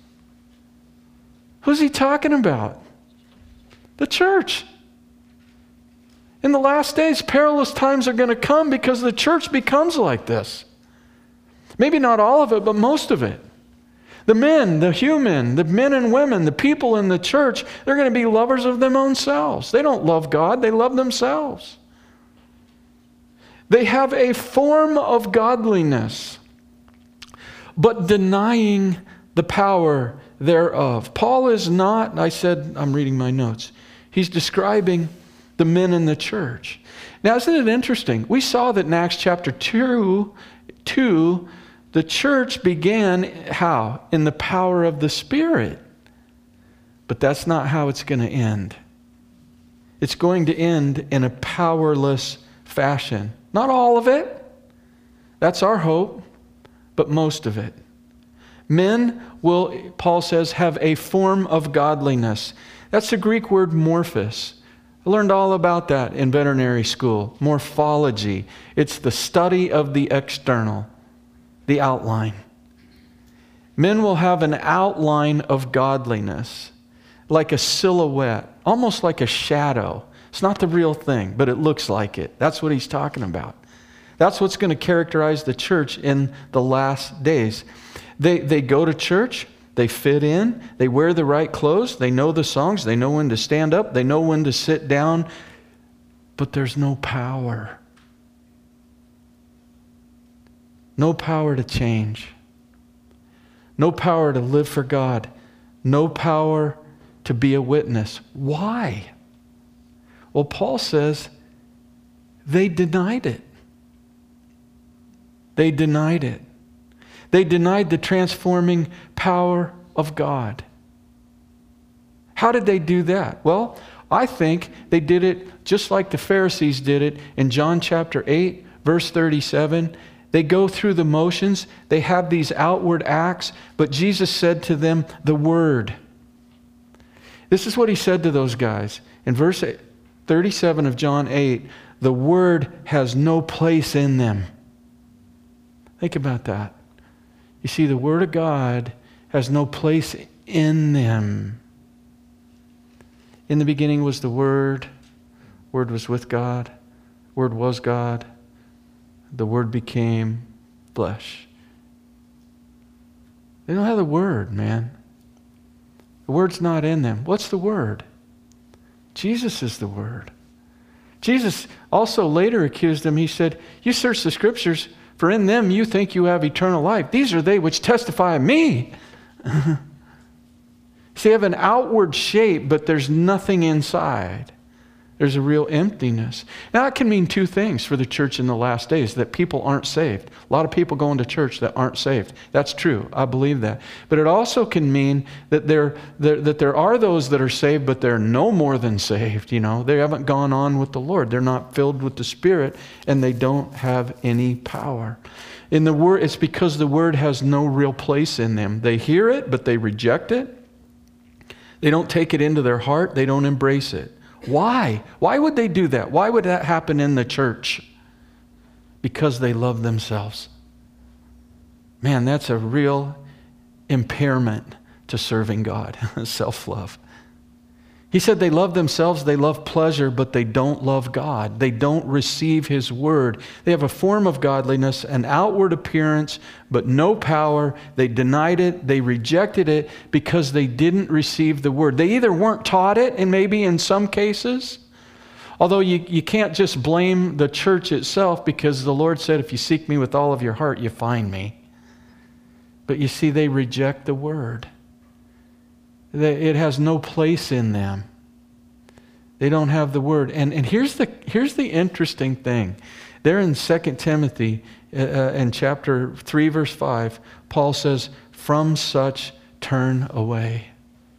Who's he talking about? The church. In the last days, perilous times are going to come because the church becomes like this. Maybe not all of it, but most of it. The men, the men and women, the people in the church, they're going to be lovers of their own selves. They don't love God, they love themselves. They have a form of godliness, but denying the power thereof. Paul is not, I said, I'm reading my notes. He's describing the men in the church. Now, isn't it interesting? We saw that in Acts chapter 2, the church began how? In the power of the Spirit. But that's not how it's going to end. It's going to end in a powerless fashion. Not all of it. That's our hope. But most of it. Men will, Paul says, have a form of godliness. That's the Greek word morphos. I learned all about that in veterinary school. Morphology. It's the study of the external, the outline. Men will have an outline of godliness, like a silhouette, almost like a shadow. It's not the real thing, but it looks like it. That's what he's talking about. That's what's going to characterize the church in the last days. They go to church, they fit in, they wear the right clothes, they know the songs, they know when to stand up, they know when to sit down, but there's no power. No power to change. No power to live for God. No power to be a witness. Why? Well, Paul says they denied it. They denied it. They denied the transforming power of God. How did they do that? Well, I think they did it just like the Pharisees did it in John chapter 8, verse 37. They go through the motions. They have these outward acts, but Jesus said to them, the Word. This is what he said to those guys. In verse 37 of John 8, the Word has no place in them. Think about that. You see, the Word of God has no place in them. In the beginning was the Word. Word was with God. Word was God. The Word became flesh. They don't have the Word, man. The Word's not in them. What's the Word? Jesus is the Word. Jesus also later accused them. He said, you search the Scriptures, for in them you think you have eternal life. These are they which testify of me. See, they have an outward shape, but there's nothing inside. There's a real emptiness. Now, that can mean two things for the church in the last days, that people aren't saved. A lot of people go into church that aren't saved. That's true. I believe that. But it also can mean that there are those that are saved, but they're no more than saved. You know, they haven't gone on with the Lord. They're not filled with the Spirit, and they don't have any power. In the Word, it's because the Word has no real place in them. They hear it, but they reject it. They don't take it into their heart. They don't embrace it. Why? Why would they do that? Why would that happen in the church? Because they love themselves. Man, that's a real impairment to serving God, self-love. He said they love themselves, they love pleasure, but they don't love God. They don't receive His Word. They have a form of godliness, an outward appearance, but no power. They denied it, they rejected it because they didn't receive the Word. They either weren't taught it, and maybe in some cases, although you can't just blame the church itself, because the Lord said, if you seek me with all of your heart, you find me. But you see, they reject the Word. It has no place in them. They don't have the Word. And here's the interesting thing. There in 2 Timothy, in chapter 3, verse 5, Paul says, from such turn away.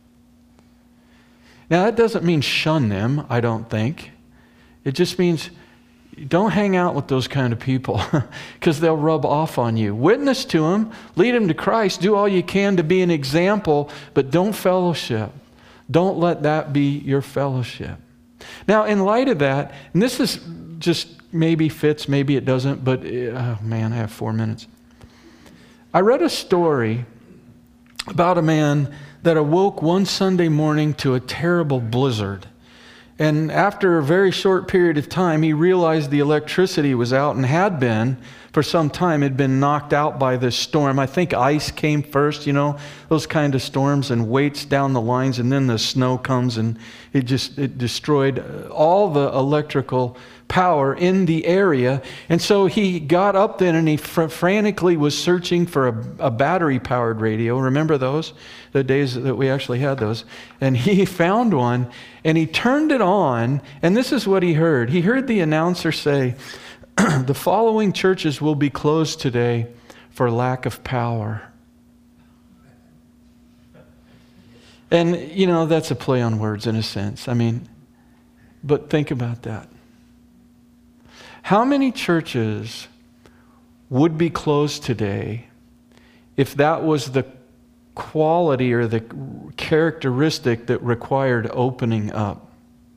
Now, that doesn't mean shun them, I don't think. It just means don't hang out with those kind of people because they'll rub off on you. Witness to them, lead them to Christ, do all you can to be an example, but don't fellowship. Don't let that be your fellowship. Now, in light of that, and this is just maybe fits, maybe it doesn't, but oh man, I have 4 minutes. I read a story about a man that awoke one Sunday morning to a terrible blizzard. And after a very short period of time, he realized the electricity was out and had been for some time. It had been knocked out by this storm. I think ice came first, you know, those kind of storms, and weights down the lines, and then the snow comes and it destroyed all the electrical power in the area. And so he got up then and he frantically was searching for a battery-powered radio. Remember those? The days that we actually had those. And he found one and he turned it on, and this is what he heard. He heard the announcer say, "The following churches will be closed today for lack of power." And, you know, that's a play on words in a sense. I mean, but think about that. How many churches would be closed today if that was the quality or the characteristic that required opening up?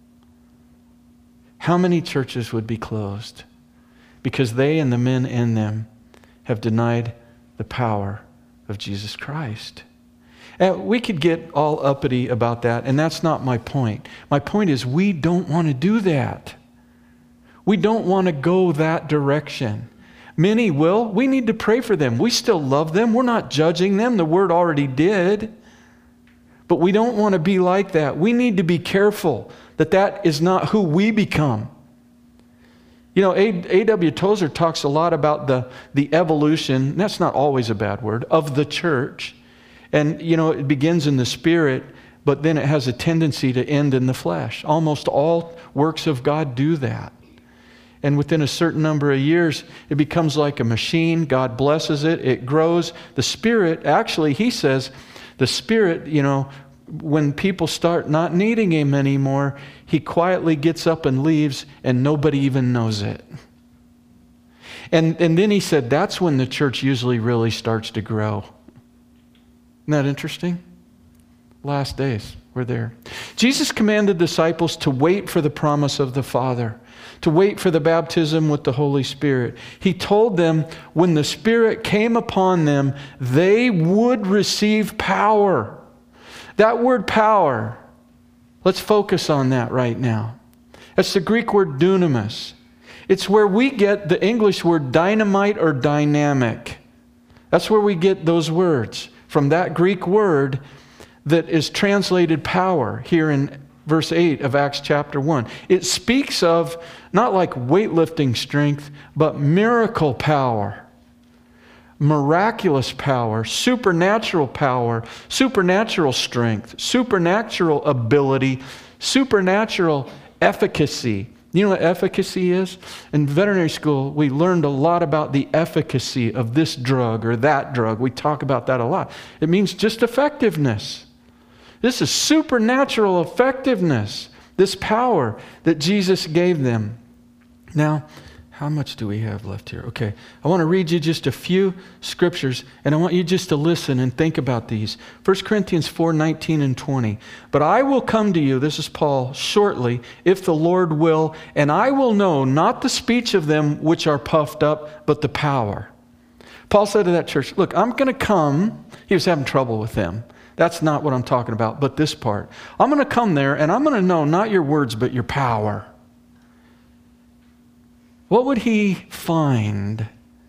How many churches would be closed? Because they and the men in them have denied the power of Jesus Christ. And we could get all uppity about that, and that's not my point. My point is we don't want to do that. We don't want to go that direction. Many will. We need to pray for them. We still love them. We're not judging them. The Word already did. But we don't want to be like that. We need to be careful that that is not who we become. You know, A.W. Tozer talks a lot about the evolution, that's not always a bad word, of the church. And, you know, it begins in the spirit, but then it has a tendency to end in the flesh. Almost all works of God do that. And within a certain number of years, it becomes like a machine. God blesses it. It grows. The Spirit, actually, he says, the Spirit, you know, when people start not needing Him anymore, He quietly gets up and leaves, and nobody even knows it. And then he said, that's when the church usually really starts to grow. Isn't that interesting? Last days, we're there. Jesus commanded disciples to wait for the promise of the Father, to wait for the baptism with the Holy Spirit. He told them when the Spirit came upon them, they would receive power. That word power, let's focus on that right now. That's the Greek word dunamis. It's where we get the English word dynamite or dynamic. That's where we get those words, from that Greek word that is translated power here in verse 8 of Acts chapter 1. It speaks of not like weightlifting strength, but miracle power, miraculous power, supernatural strength, supernatural ability, supernatural efficacy. You know what efficacy is? In veterinary school, we learned a lot about the efficacy of this drug or that drug. We talk about that a lot. It means just effectiveness. This is supernatural effectiveness, this power that Jesus gave them. Now, how much do we have left here? Okay, I want to read you just a few scriptures, and I want you just to listen and think about these. 1 Corinthians 4:19 and 20. But I will come to you, this is Paul, shortly, if the Lord will, and I will know not the speech of them which are puffed up, but the power. Paul said to that church, look, I'm going to come. He was having trouble with them. That's not what I'm talking about, but this part. I'm going to come there, and I'm going to know not your words, but your power. What would he find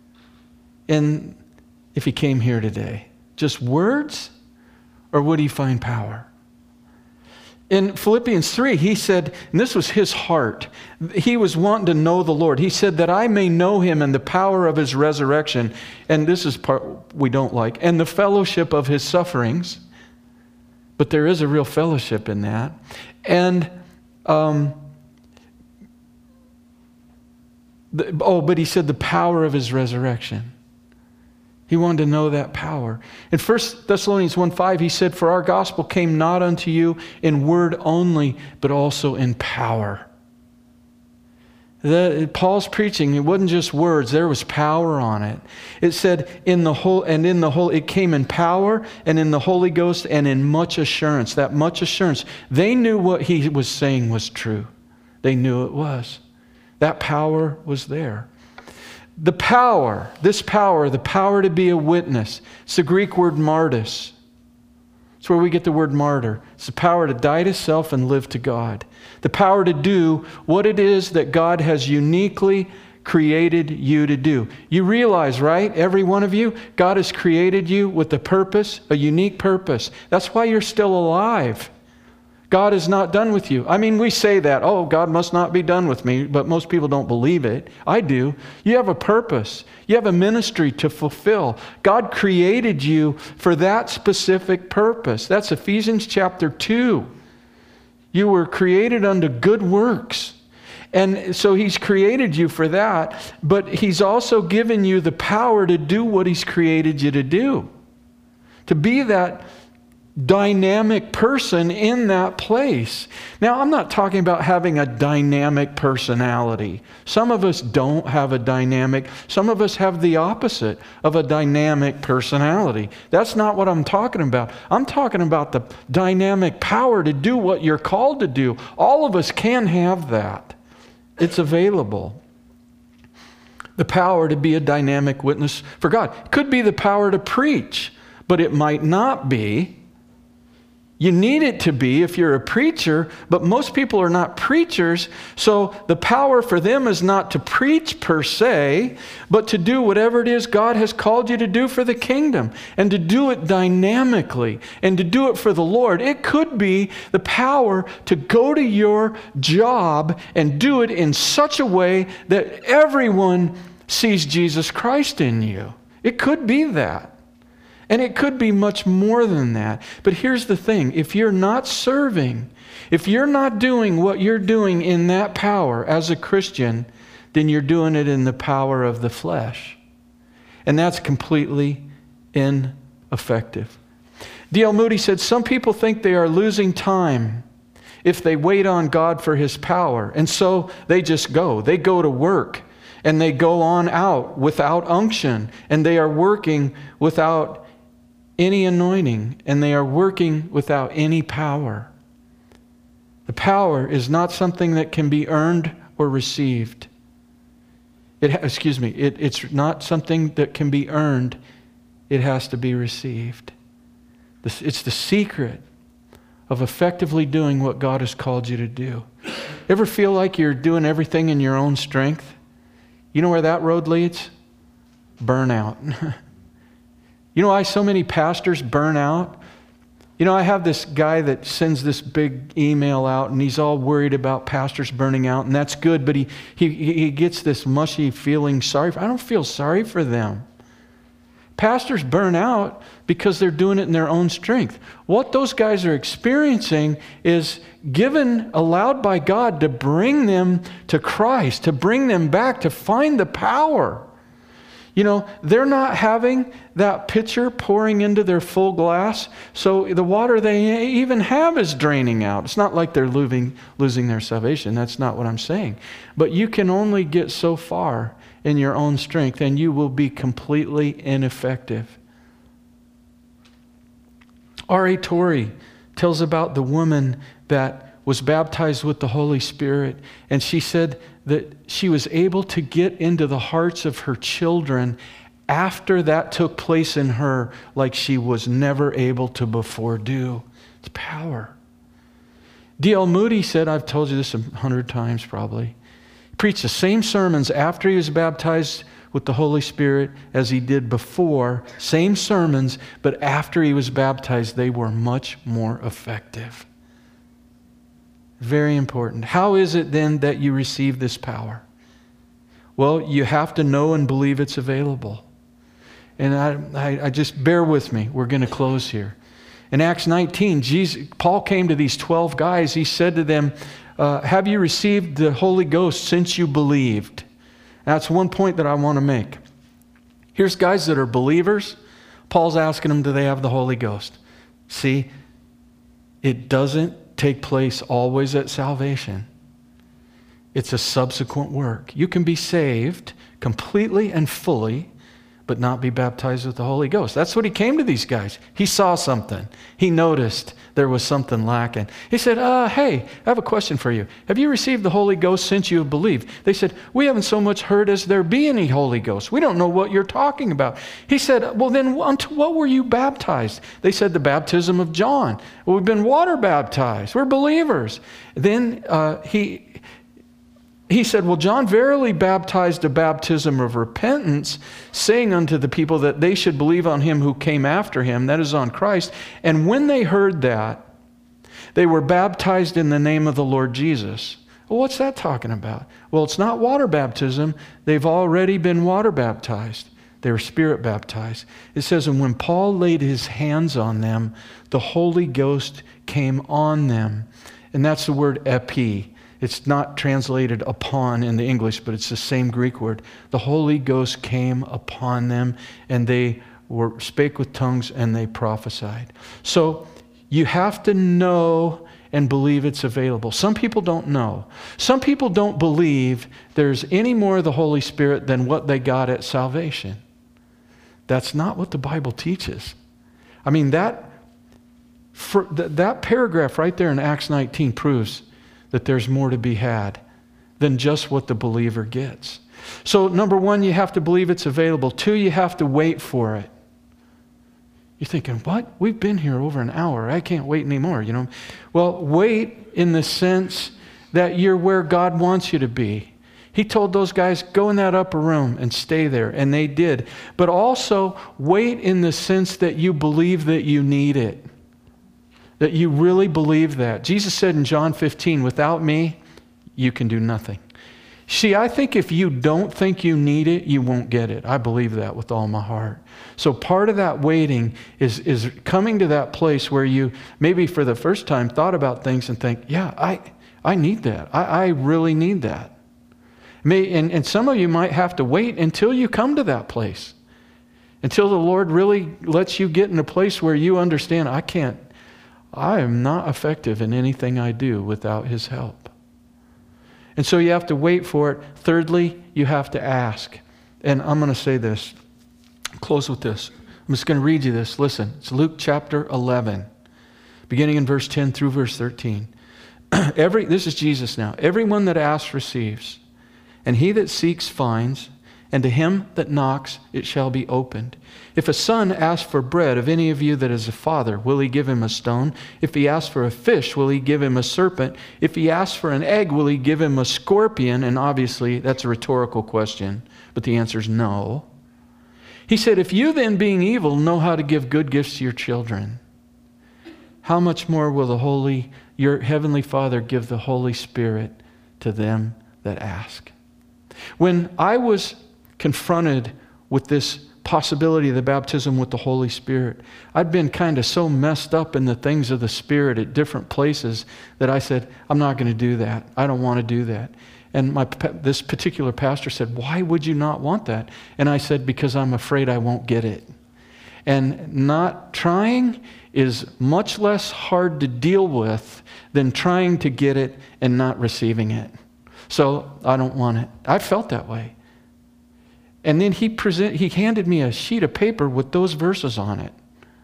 if he came here today? Just words? Or would he find power? In Philippians 3, he said, and this was his heart, he was wanting to know the Lord. He said that I may know Him and the power of His resurrection, and this is part we don't like, and the fellowship of His sufferings. But there is a real fellowship in that. And but he said the power of His resurrection. He wanted to know that power. In 1 Thessalonians 1:5, he said, for our gospel came not unto you in word only, but also in power. Paul's preaching, it wasn't just words, there was power on it. It said, it came in power and in the Holy Ghost and in much assurance. That much assurance. They knew what he was saying was true. They knew it was. That power was there. The power to be a witness. It's the Greek word martys. It's where we get the word martyr. It's the power to die to self and live to God. The power to do what it is that God has uniquely created you to do. You realize, right, every one of you, God has created you with a purpose, a unique purpose. That's why you're still alive. God is not done with you. I mean, we say that, oh, God must not be done with me, but most people don't believe it. I do. You have a purpose. You have a ministry to fulfill. God created you for that specific purpose. That's Ephesians chapter 2. You were created unto good works. And so He's created you for that, but He's also given you the power to do what He's created you to do. To be that dynamic person in that place. Now, I'm not talking about having a dynamic personality. Some of us don't have a dynamic. Some of us have the opposite of a dynamic personality. That's not what I'm talking about. I'm talking about the dynamic power to do what you're called to do. All of us can have that. It's available. The power to be a dynamic witness for God. It could be the power to preach, but it might not be. You need it to be if you're a preacher, but most people are not preachers, so the power for them is not to preach per se, but to do whatever it is God has called you to do for the kingdom, and to do it dynamically, and to do it for the Lord. It could be the power to go to your job and do it in such a way that everyone sees Jesus Christ in you. It could be that. And it could be much more than that. But here's the thing. If you're not serving, if you're not doing what you're doing in that power as a Christian, then you're doing it in the power of the flesh. And that's completely ineffective. D.L. Moody said, some people think they are losing time if they wait on God for His power. And so they just go. They go to work. And they go on out without unction. And they are working without any anointing, and they are working without any power. The power is not something that can be earned or received. It's not something that can be earned. It has to be received. It's the secret of effectively doing what God has called you to do. Ever feel like you're doing everything in your own strength? You know where that road leads? Burnout. You know why so many pastors burn out? You know, I have this guy that sends this big email out, and he's all worried about pastors burning out, and that's good, but he gets this mushy feeling sorry. I don't feel sorry for them. Pastors burn out because they're doing it in their own strength. What those guys are experiencing is allowed by God to bring them to Christ, to bring them back, to find the power. You know, they're not having that pitcher pouring into their full glass, so the water they even have is draining out. It's not like they're losing their salvation. That's not what I'm saying. But you can only get so far in your own strength, and you will be completely ineffective. R.A. Torrey tells about the woman that was baptized with the Holy Spirit, and she said that she was able to get into the hearts of her children after that took place in her like she was never able to before do. It's power. D.L. Moody said, I've told you this 100 times probably, he preached the same sermons after he was baptized with the Holy Spirit as he did before, same sermons, but after he was baptized, they were much more effective. Very important. How is it then that you receive this power? Well, you have to know and believe it's available. And I just bear with me. We're going to close here. In Acts 19, Paul came to these 12 guys. He said to them, have you received the Holy Ghost since you believed? That's one point that I want to make. Here's guys that are believers. Paul's asking them, do they have the Holy Ghost? See, it doesn't take place always at salvation. It's a subsequent work. You can be saved completely and fully, but not be baptized with the Holy Ghost. That's what he came to these guys. He saw something. He noticed there was something lacking. He said, hey, I have a question for you. Have you received the Holy Ghost since you have believed? They said, we haven't so much heard as there be any Holy Ghost. We don't know what you're talking about. He said, well then, unto what were you baptized? They said, the baptism of John. Well, we've been water baptized. We're believers. Then he said, well, John verily baptized a baptism of repentance, saying unto the people that they should believe on him who came after him, that is on Christ. And when they heard that, They were baptized in the name of the Lord Jesus. Well, what's that talking about? Well, it's not water baptism. They've already been water baptized. They were Spirit baptized. It says, and when Paul laid his hands on them, the Holy Ghost came on them. And that's the word epi. It's not translated upon in the English, but it's the same Greek word. The Holy Ghost came upon them, and they spake with tongues, and they prophesied. So you have to know and believe it's available. Some people don't know. Some people don't believe there's any more of the Holy Spirit than what they got at salvation. That's not what the Bible teaches. I mean, that paragraph right there in Acts 19 proves that there's more to be had than just what the believer gets. So, number one, you have to believe it's available. Two, you have to wait for it. You're thinking, what? We've been here over an hour. I can't wait anymore, you know. Well, wait in the sense that you're where God wants you to be. He told those guys, go in that upper room and stay there, and they did. But also, wait in the sense that you believe that you need it. That you really believe that. Jesus said in John 15, without me, you can do nothing. See, I think if you don't think you need it, you won't get it. I believe that with all my heart. So part of that waiting is coming to that place where you maybe for the first time thought about things and think, yeah, I need that. I really need that. And some of you might have to wait until you come to that place. Until the Lord really lets you get in a place where you understand, I am not effective in anything I do without His help. And so you have to wait for it. Thirdly, you have to ask. And I'm going to say this. Close with this. I'm just going to read you this. Listen, it's Luke chapter 11, beginning in verse 10 through verse 13. This is Jesus now. Everyone that asks receives, and he that seeks finds, and to him that knocks it shall be opened. If a son asks for bread of any of you that is a father, will he give him a stone? If he asks for a fish, will he give him a serpent? If he asks for an egg, will he give him a scorpion? And obviously, that's a rhetorical question, but the answer is no. He said, if you then, being evil, know how to give good gifts to your children, how much more will your heavenly Father give the Holy Spirit to them that ask? When I was confronted with this possibility of the baptism with the Holy Spirit, I'd been kind of so messed up in the things of the Spirit at different places that I said, I'm not going to do that. I don't want to do that. And this particular pastor said, why would you not want that? And I said, because I'm afraid I won't get it. And not trying is much less hard to deal with than trying to get it and not receiving it. So I don't want it. I felt that way. And then he handed me a sheet of paper with those verses on it.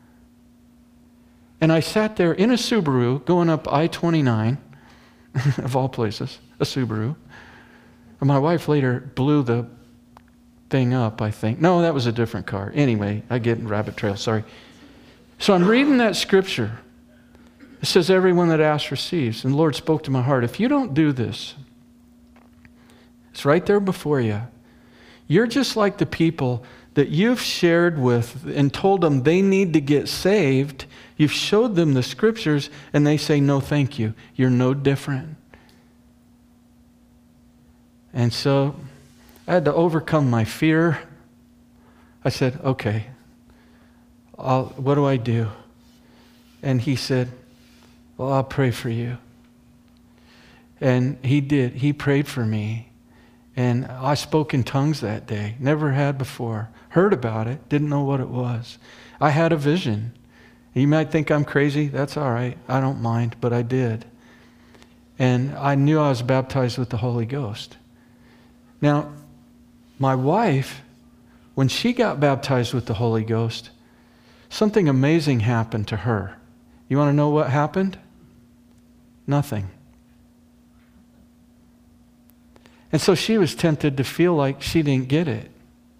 And I sat there in a Subaru going up I-29, of all places, a Subaru. And my wife later blew the thing up, I think. No, that was a different car. Anyway, I get in rabbit trail, sorry. So I'm reading that scripture. It says, everyone that asks receives. And the Lord spoke to my heart, if you don't do this, it's right there before you. You're just like the people that you've shared with and told them they need to get saved. You've showed them the scriptures and they say, no, thank you. You're no different. And so I had to overcome my fear. I said, okay, what do I do? And he said, well, I'll pray for you. And he did. He prayed for me. And I spoke in tongues that day. Never had before. Heard about it. Didn't know what it was. I had a vision. You might think I'm crazy. That's all right. I don't mind. But I did. And I knew I was baptized with the Holy Ghost. Now, my wife, when she got baptized with the Holy Ghost, something amazing happened to her. You want to know what happened? Nothing. And so she was tempted to feel like she didn't get it.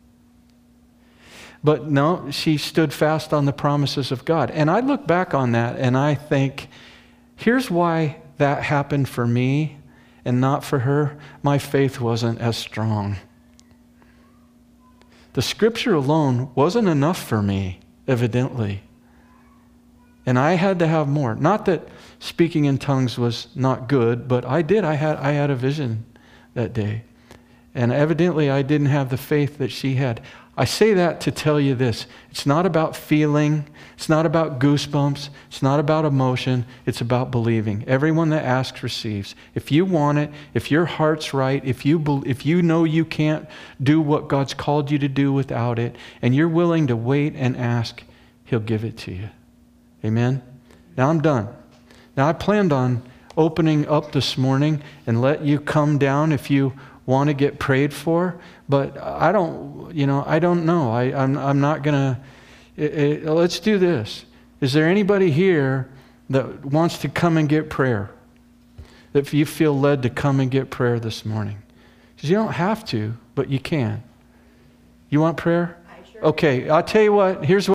But no, she stood fast on the promises of God. And I look back on that and I think, here's why that happened for me and not for her. My faith wasn't as strong. The scripture alone wasn't enough for me, evidently. And I had to have more. Not that speaking in tongues was not good, but I did. I had a vision that day. And evidently I didn't have the faith that she had. I say that to tell you this. It's not about feeling. It's not about goosebumps. It's not about emotion. It's about believing. Everyone that asks receives. If you want it, if your heart's right, if you know you can't do what God's called you to do without it, and you're willing to wait and ask, He'll give it to you. Amen? Now I'm done. Now I planned on opening up this morning and let you come down if you want to get prayed for, but I don't know. I'm not going to. Let's do this. Is there anybody here that wants to come and get prayer? That you feel led to come and get prayer this morning? Because you don't have to, but you can. You want prayer? Okay, I'll tell you what. Here's what.